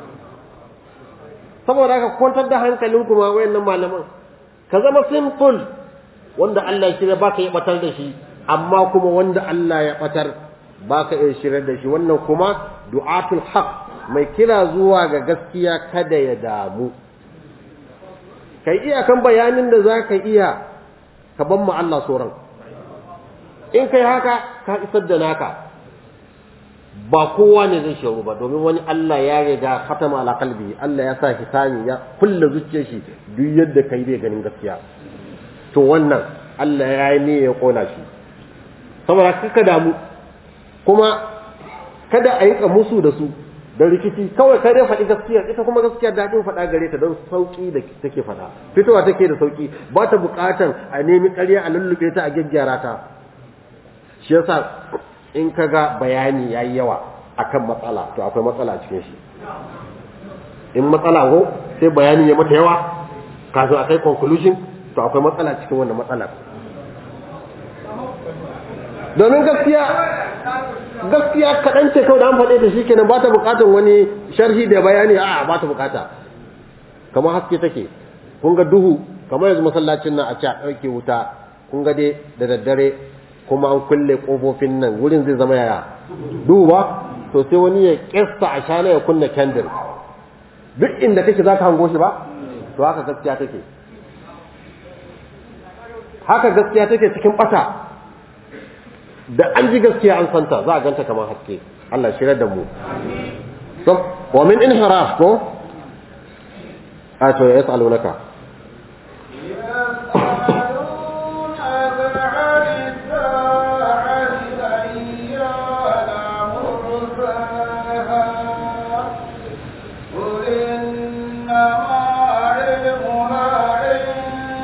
saboda haka kwantar da hankalin kuma wayannan malaman ka zama simple wanda Allah ya shirya baka yi batar da shi amma kuma wanda Allah ya batar baka iya shirya da shi wannan kuma du'atul haq mai kira zuwa ga gaskiya kada ya damu kai iyakan bayanin da zaka iya ka ban mu Allah soran in kai haka ka isar da naka ba kowa ne zai shauru ba domin wani Allah ya riga khatama ala qalbi Allah ya sa hisani ya kulle zuciyar shi duk yadda kai bai ganin gaskiya to wannan Allah ya yi ne ya kona shi saboda kaka damu kuma kada a yi musu da su da rikici kawai kai dai faɗi gaskiya ita kuma gaskiya daɗin faɗa gare ta don sauƙi da take faɗa fitowa take da sauƙi ba ta buƙatan a nemi ƙarya a lullube ta a gyaggyara ta shi yasa in ka ga bayani ya yi yawa akan matsala to akwai matsala cikin shi in matsala ko sai bayani ya mata yawa kafin a kai conclusion to akwai matsala cikin wannan matsalar domin gaskiya kaɗan ce kawai da an faɗe da shi kenan ba ta buƙatar wani sharhi da bayani a ba ta buƙata kamar haske take kun ga duhu kamar yanzu masallacin nan a ce a ɗauke wuta kun ga dai da daddare kuma an kulle ƙofofin nan wurin zai zama yaya duhu ba to sai wani ya ƙesta a shana ya kunna kendir duk inda kake za ka hango shi ba to haka gaskiya take cikin ɓata da an ji gaskiya an santa za a ganta kamar haske Allah shirar da mu so wa min inhiraf ko a to ya yasalunaka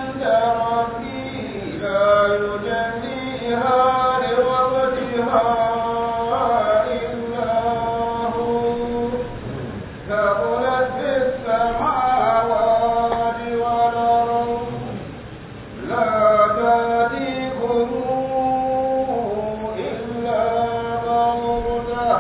Oh لا تأتيكم إلا بغتة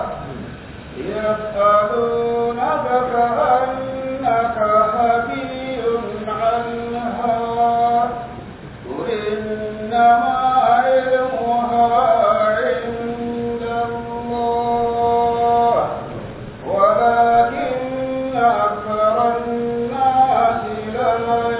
يسألونك كأنك حفي عنها قل إنما علمها عند الله ولكن أكثر الناس لا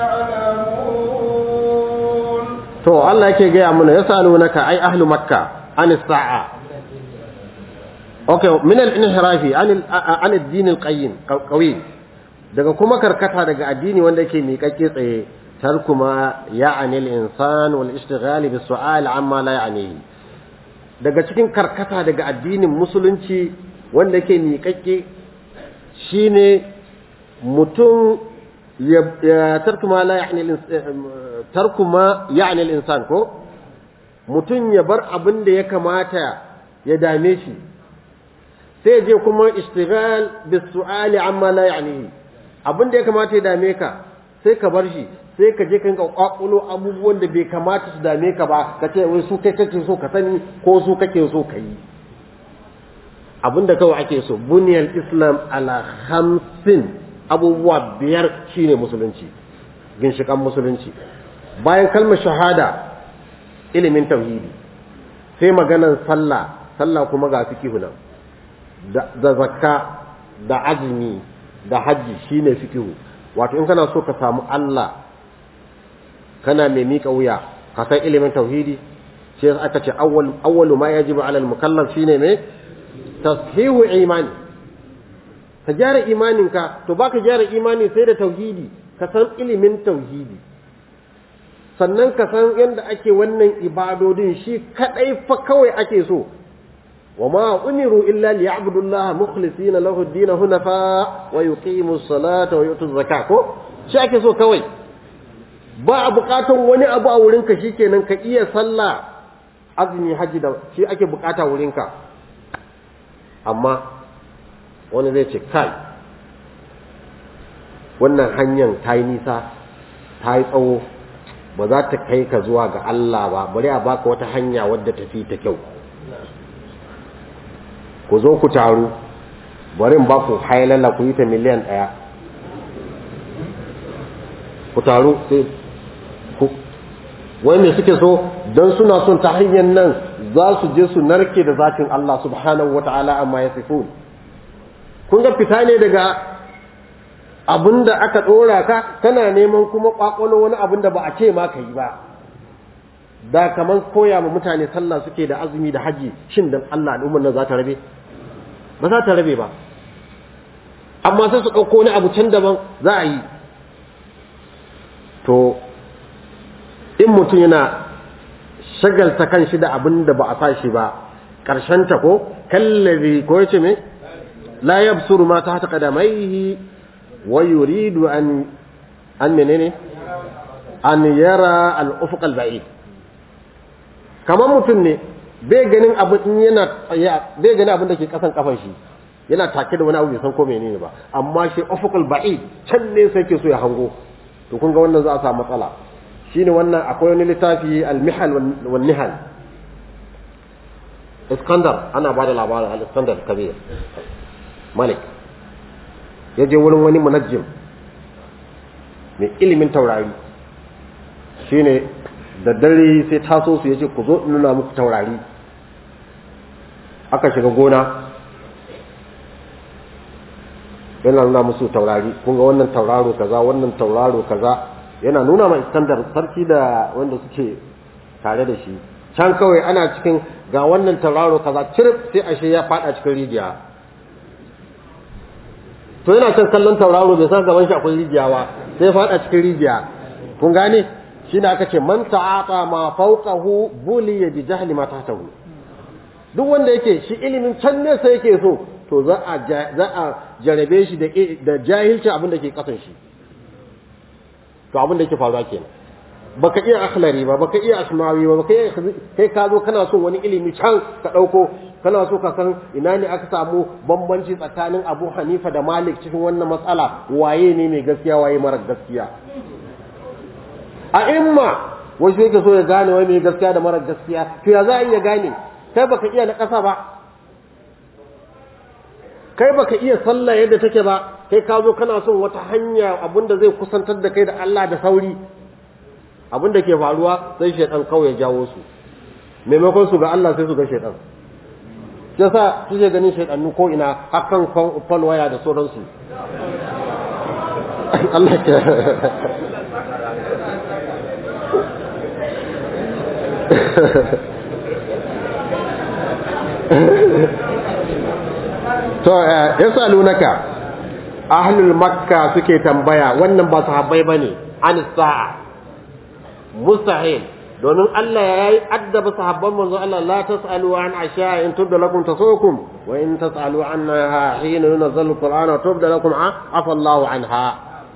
يعلمون. to Allah yake gaya mana yasalunaka ai ahlu makka an as-sa'a. Okay, min al-inhirafi an ad-din al-qayyim qawi, daga kuma karkata daga addini wanda yake miƙaƙƙe tsaye, tarkuma ya'ani al-insan wal ishtighal bis su'al amma la ya'nihi. Daga cikin karkata daga addinin musulunci wanda yake miƙaƙƙe shine mutum ya tarkuma la ya'ni tarkuma ya'ni al-insan ko mutum ya bar abin da ya kamata ya dame shi sai je kuma ishtighal bis su'ali amma la ya'nihi, abin da ya kamata ya dame ka sai ka bar shi, sai ka je kanka kwakulo abubuwan da bai kamata su dame ka ba, ka ce wai su kai kake so ka sani ko su kake so ka yi. Abin da kawai ake so, buniyal islam ala 50 abubuwa 5 shine musulunci, ginshikan musulunci. Bayan kalmar shahada, ilimin tauhidi, sai maganar sallah kuma ga fiqhu nan, da zakka, da azumi, da haji shine fiqhu. Wato in kana so ka samu Allah, kana mai mika wuya, ka san ilimin tauhidi, sai aka ce awwalu ma yajibu ala al-mukallaf shine me tashihu imani. Ka gyara imaninka, to baka gyara imani sai da tauhidi, ka san ilimin tauhidi, sannan ka san yadda ake wannan ibadodin, shi kadai fa kawai ake so. wa ma umiru illa liya'budullaha mukhlisina lahu ad-din hunafa wa yuqimus salata wa yutuz zakata, ko shi ake so kawai. Ba a bukatun wani abu a wurinka, shikenan ka iya sallah, azumi, haji, da shi ake bukata wurinka. Amma wani zai ce kai wannan hanyar ta yi nisa, ta yi tsawo, ba za ta kai ka zuwa ga Allah ba, bari a baka wata hanya wadda tafi ta kyau. Ku zo ku taru, bari in ba ku hailala ku yi ta miliyan 1. Ku taru sai ku, wai me suke so? Don suna son ta hanyar nan za su je su narke da zatin Allah subhanahu wata'ala amma ya sifun. Kun ga fita ne daga abin da aka ɗora ka, kana neman kuma ƙwaƙwalo wani abin da ba a ce ma ka yi ba. Da kamar koya ma mutane sallah suke da azumi da haji, shin dan Allah al'ummar nan za ta rabe? Ba za ta rabe ba. Amma sai su ɗauko wani abu can daban za a yi. To in mutum yana shagalta kan shi da abin da ba a sa shi ba, ƙarshenta ko kallabi ko yace me la yabsuru ma tahta qadamaihi wa yuridu an menene an yara al-ufuq al-ba'id. Kamar mutum ne bai ganin abu in yana bai ganin abin da ke kasan kafan shi, yana take da wani abu bai san ko menene ba, amma shi ufuq al-ba'id can ne sai ke so ya hango. To kun ga wannan za a samu matsala. Shine wannan akwai wani littafi al-mihal wan nihal, Iskandar, ana ba da labarin al-Iskandar Kabir Malik ya je wurin wani munajjim mai ilimin taurari. Shine da dare sai taso su yace ku zo in nuna muku taurari. Aka shiga gona, yana nuna musu taurari. Kun ga wannan tauraro kaza, wannan tauraro kaza, yana nuna ma Iskandar sarki da wanda suke tare da shi. Can kawai ana cikin ga wannan tauraro kaza, cirif sai ashe ya fada cikin rijiya. To yana can kallon tauraro bai san gaban shi akwai rijiya ba, sai ya fada cikin rijiya. Kun gane? Shine aka ce man ta'ata ma fawqahu buliya bi jahli ma tahtahu. Duk wanda yake shi ilimin can ne sai yake so, to za a jarabe shi da jahilci abin da ke kasan shi. To abin da yake faruwa kenan. Baka iya akhlari ba, baka iya asmawi ba, baka iya kai ka zo kana so wani ilimi can ka dauko, kana so ka san ina ne aka samu bambanci tsakanin Abu Hanifa da Malik cikin wannan matsala, waye ne mai gaskiya waye mara gaskiya. A imma wai shi yake so ya gane wai mai gaskiya da mara gaskiya, to ya za a iya gane? Kai baka iya na ƙasa ba, kai baka iya sallah yadda take ba, kai ka zo kana son wata hanya abinda zai kusantar da kai da Allah da sauri. Abinda ke faruwa sai shaitan kawai ya jawo su, maimakon su ga Allah sai su ga shaitan. Shi yasa kike ganin shaitannu ko ina hakan phone waya da sauransu. Allah ke to yasalunaka ahlul makka suke tambaya, wannan ba sahabbai bane, an sa'a mustahil, domin Allah ya yi addaba sahabban manzo Allah, la tasalu an asha in tubda lakum tasukum wa in tasalu anha hina yunzalu alquran wa tubda lakum afa Allahu anha.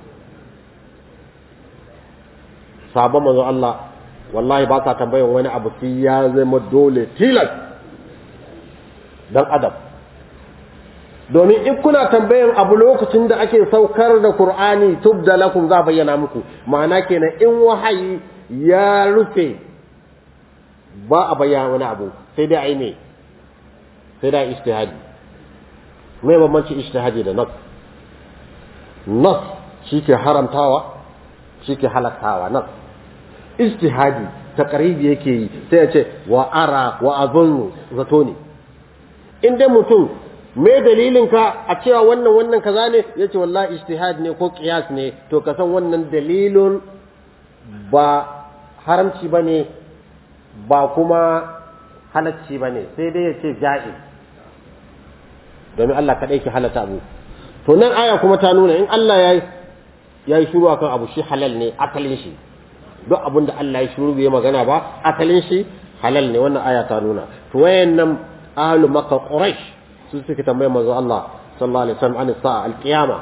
Sahabban manzo Allah wallahi ba sa tambayan wani abu sai ya zama dole tilas dan adab, domin in kuna tambayan abu lokacin da ake saukar da Qur'ani tubda lakum za bayyana muku, ma'ana kenan in wahayi ya rufe ba a bayyana wani abu sai dai ne, sai dai ijtihadi. Me bambanci ijtihadi da nas? Nas shike haramtawa, shike halaktawa. Nas ijtihadi taqribi yake yi, sai ya ce wa ara wa azunnu, zato ne. In dai mutum me dalilin ka a cewa wannan kaza ne, yace wallahi ijtihad ne ko qiyas ne, to ka san wannan dalilun ba haramci bane ba kuma halacci bane, sai dai yace ja'i, domin Allah kadai ke halata abu. To nan aya kuma ta nuna in Allah yayi shiru akan abu shi halal ne akalin shi, duk abin da Allah ya shiru bai magana ba akalin shi halal ne, wannan aya ta nuna. To wayannan ahlu makka quraish su suke tambayar manzo Allah sallallahu alaihi wasallam an sa'a al-qiyama.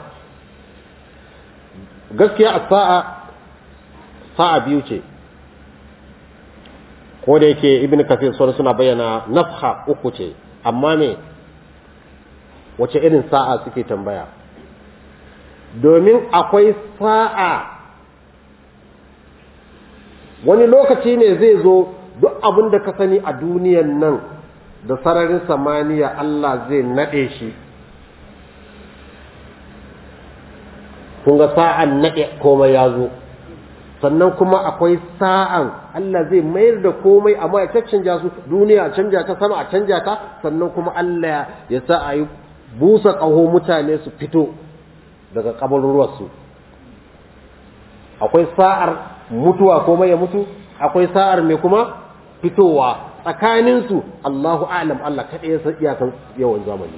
Gaskiya sa'a biyu ce, ko da yake ibn kathir suna bayyana nafha uku ce, amma me wace irin sa'a suke tambaya? Domin akwai sa'a wani lokaci ne zai zo duk abin da ka sani a duniyan nan da sararin samaniya Allah zai nade shi. Kun ga sa'an nade komai ya zo, sannan kuma akwai sa'an Allah zai mayar da komai amma ya canja su, duniya a canja ta, sama a canja ta, sannan kuma Allah ya sa a yi busa ƙaho mutane su fito daga kaburruwarsu. Akwai sa'ar mutuwa komai ya mutu, akwai sa'ar mai kuma fitowa, tsakaninsu Allahu a'lam, Allah kaɗai ya san iyakan yawan zamani.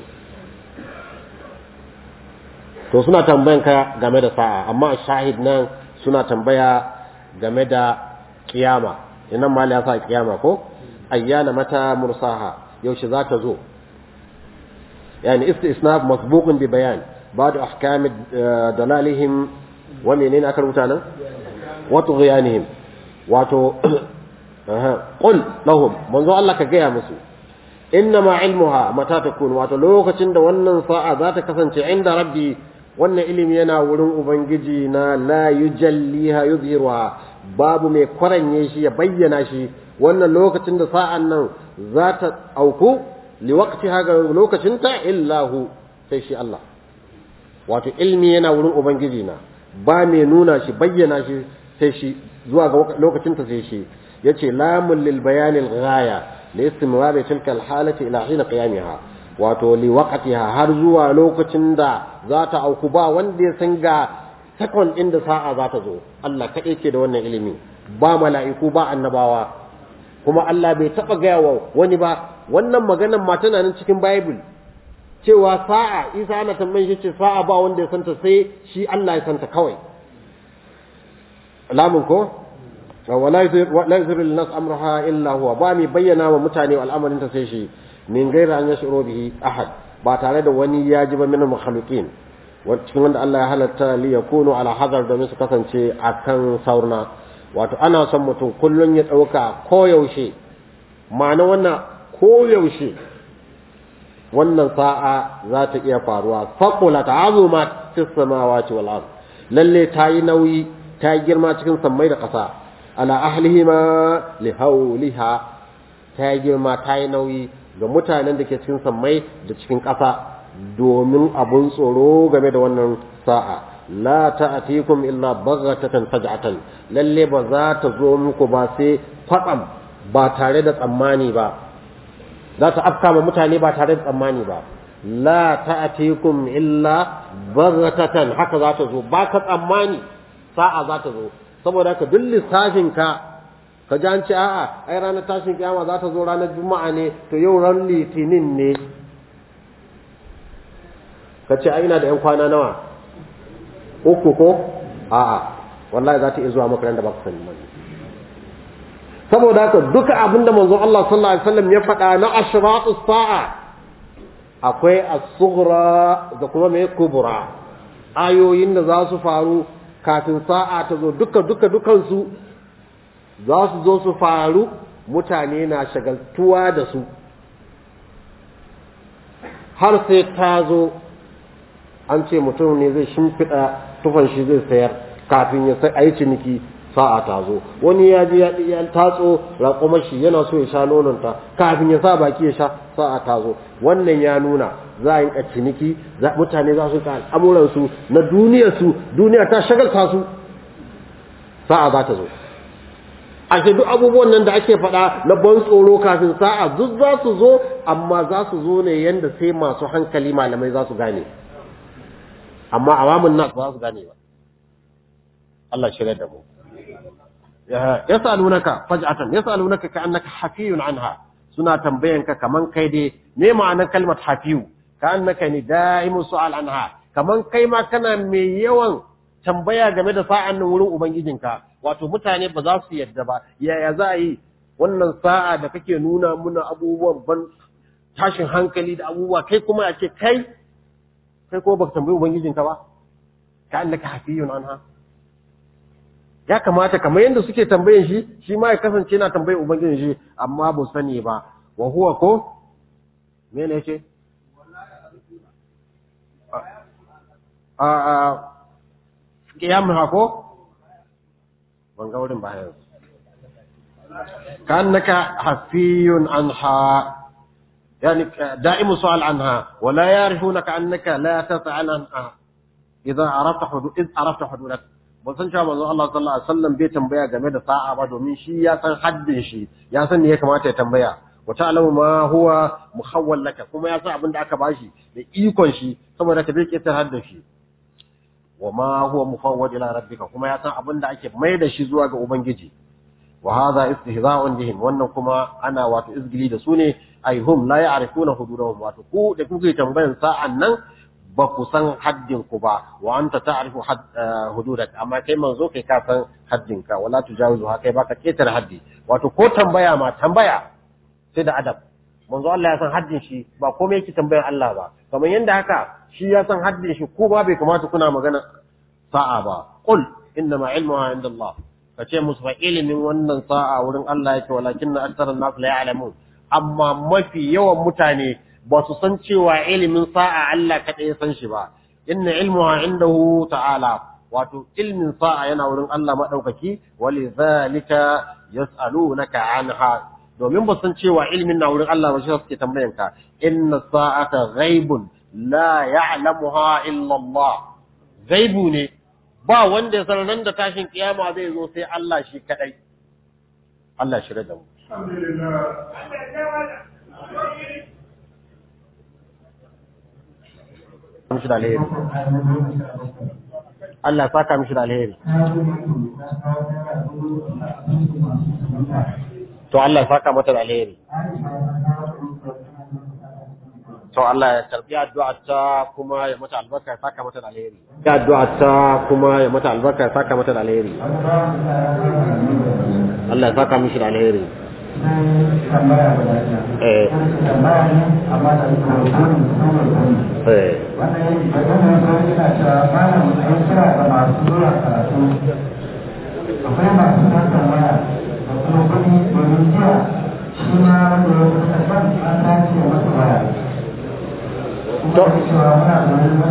To suna tambayan ka game da sa'a, amma shahid nan suna tambaya game da kiyama. Inan mali ya sa kiyama ko ayyana mata mursaha, yaushe za ta zo? Yani istisnaf masbuqun bi bayan ba'd ahkam dalalihim wa menene aka rubuta nan wa tughyanihim, wato qul lahum, manzo Allah ka gaya musu, innama ilmuha mata takun, wato lokacin da wannan sa'a za ta kasance inda rabbi, wannan ilimi yana wurin ubangiji na, la yujalliha yuzhiruha, babu mai kwaranye shi ya bayyana shi. Wannan lokacin da sa'an nan za ta auku liwaqtiha, ga lokacin ta, illahu, sai shi Allah. Wato ilmi yana wurin ubangiji na, ba mai nuna shi bayyana shi sai shi, zuwa ga lokacin ta sai shi. Yace lamun lil bayanil ghaya li istimrar tilka al halati ila hin qiyamiha, wato li waqtiha, har zuwa lokacin da za ta auku, ba wanda ya san ga second din da sa'a za ta zo. Allah kadai ke da wannan ilimi, ba mala'iku ba annabawa, kuma Allah bai taba gaya wa wani ba. Wannan maganar ma tana nan cikin Bible cewa sa'a, Isa ana tambayin shi ce sa'a ba wanda ya santa sai shi Allah ya santa kawai. Alamun ko wala yuzhiru lin-nas amraha illa huwa, ba mi bayyana wa mutane al'amarin ta sai shi, min gaira an yashuru bihi ahad, ba tare da wani ya ji ba min makhluqin, cikin wanda Allah ya halatta li yakunu ala hadar, domin su kasance akan saurna. Wato ana son mutum kullun ya dauka koyaushe, ma'ana wannan koyaushe wannan sa'a za ta iya faruwa. Faqula ta'azumat fis samawati wal ard, lalle ta yi nauyi, ta yi girma cikin sammai da ƙasa. ala ahlihima li hawliha ta girma ta yi nauyi ga mutanen da ke cikin sammai da cikin ƙasa domin abun tsoro game da wannan sa'a la ta'atikum illa baghatatan faj'atan lalle ba za ta zo muku ba sai kwatsam ba tare da tsammani ba za ta afka ma mutane ba tare da tsammani ba la ta'atikum illa baghatatan haka za ta zo ba ka tsammani sa'a za ta zo saboda haka duk lissafin ka ji an ce a'a ai ranar tashin kiyama za ta zo ranar juma'a ne to yau ran litinin ne ka ce ai ina da yan kwana nawa uku ko a'a wallahi za ta iya zuwa maka ran da baka sani ba saboda haka duka abinda manzon Allah sallallahu alaihi wasallam ya faɗa na ashratus sa'a akwai as-sughra da kuma mai kubra ayoyin da za su faru kafin sa'a ta zo dukansu za su zo su faru mutane na shagaltuwa da su har sai ta zo an ce mutum ne zai shimfiɗa tufan shi zai sayar kafin ya sai ayi ciniki sa'a ta zo wani ya ji ya tatso raƙumar shi yana so ya sha nononta kafin ya sa baki ya sha sa'a ta zo wannan ya nuna za a yi ciniki mutane za su ka al'amuransu na duniyarsu duniya ta shagalta su sa'a za ta zo ashe duk abubuwan nan da ake faɗa na ban tsoro kafin sa'a duk za su zo amma za su zo ne yanda sai masu hankali malamai za su gane amma awamun nas ba za su gane ba Allah shirya da mu yasalunaka faj'atan yasalunaka ka'annaka hafiyun anha suna tambayanka kaman kai dai me ma'anar kalmar hafiyu ka'annaka ni da'imu su'al anha kaman kai ma kana mai yawan tambaya game da sa'an nan wurin ubangijinka wato mutane ba za su yadda ba yaya za a yi wannan sa'a da kake nuna muna abubuwan ban tashin hankali da abubuwa kai kuma a ce kai ko baka tambayi ubangijinka ba ka'annaka hafiyun anha ya kamata kamar yadda suke tambayin shi ma ya kasance yana tambayin ubangijin shi amma ba sani ba wa huwa ko me ne yake kiyama ko ban ga wurin bayan kannaka hafiyun anha yani da'imu su'al anha wa la ya'rifunaka annaka la tas'al anha idza arafta hududak ba san cewa manzo Allah sallallahu alaihi wasallam bai tambaya game da sa'a ba domin shi ya san haddin shi ya san ne ya kamata ya tambaya wa ta'lamu ma huwa mukhawwal laka kuma ya san abin da aka bashi da ikon shi saboda ka bai ketar haddin shi wa ma huwa mufawwad ila rabbika kuma ya san abin da ake mai da shi zuwa ga ubangiji wa hadha istihza'un bihim wannan kuma ana wato izgili da su ne ai hum la ya'rifuna hududahum wato ku da kuke tambayan sa'an nan ba ku san haddin ku ba wa anta ta'rifu hududak amma kai manzo kai ka san haddin ka wala tujawizu ha kai baka ketar haddi wato ko tambaya sai da adab manzo Allah ya san haddin shi ba komai yake tambayan Allah ba kamar yanda haka shi ya san haddin shi ko ba bai kamata kuna magana sa'a ba qul innama ilmuha indallah kace musu fa ilimin wannan sa'a wurin Allah yake walakinna aktharun nas la ya'lamun amma mafi yawan mutane ba su san cewa ilimin sa'a Allah kaɗai ya san shi ba inna ilmuha indahu ta'ala wato ilmin sa'a yana wurin Allah madaukaki walizalika yas'alunaka anha domin ba san cewa ilmin na wurin Allah ba shi suke tambayan ka inna sa'ata ghaibun la ya'lamuha illa Allah ghaibu ne ba wanda ya san nan da tashin kiyama zai zo sai Allah shi kadai Allah shi da mu alhamdulillah mishi da alheri Allah ya saka mishi da alheri to Allah ya saka mata da alheri to Allah ya tarbi addu'a ta kuma ya mata albarka ya saka mata da alheri ya addu'a ta kuma ya mata albarka ya saka mata da alheri Allah ya saka mishi da alheri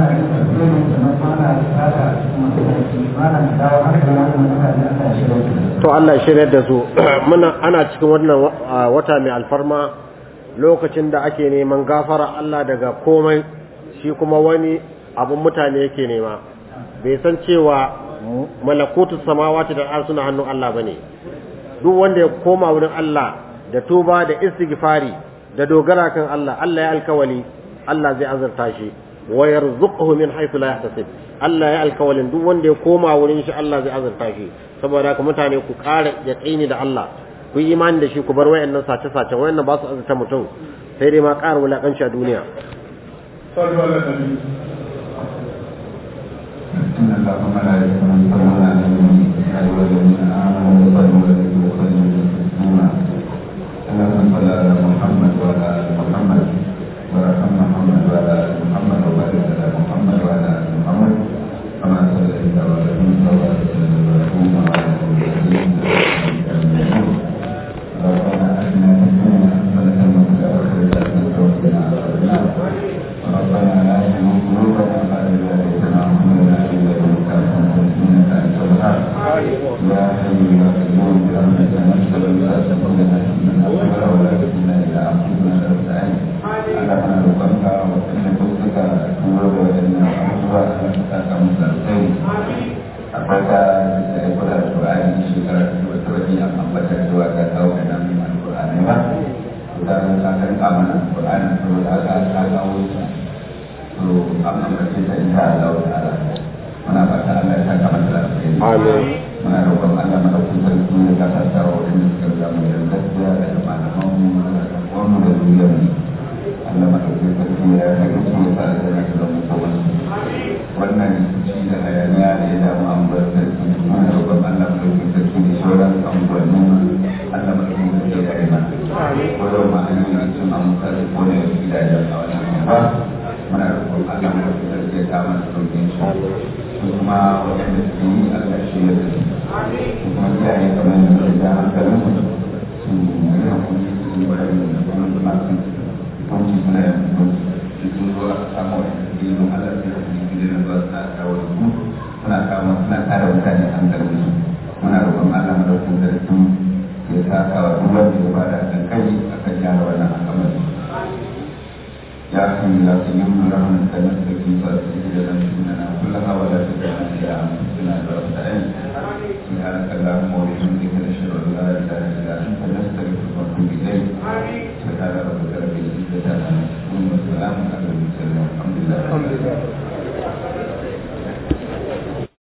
to to Allah shirya da su ana cikin wannan wata mai alfarma lokacin da ake neman gafara Allah daga komai, shi kuma wani abun mutane yake nema, bai san cewa malakutus samawati da al suna hannun Allah bane. Duk wanda ya koma wurin Allah da tuba da istighfari da dogara kan Allah, Allah ya alkawali Allah zai azurta shi wa yarzuquhu min haythu la yahtasib. Allah ya alkawalin duk wanda ya koma wurin shi Allah zai azurta shi. Saboda haka mutane ku ƙara yaqini da Allah, ku yi imani da shi, ku bar wayannan sace-sace, wayannan ba su azurta mutum, sai dai ma ƙara wulakanci a duniya. Alhamdulillah.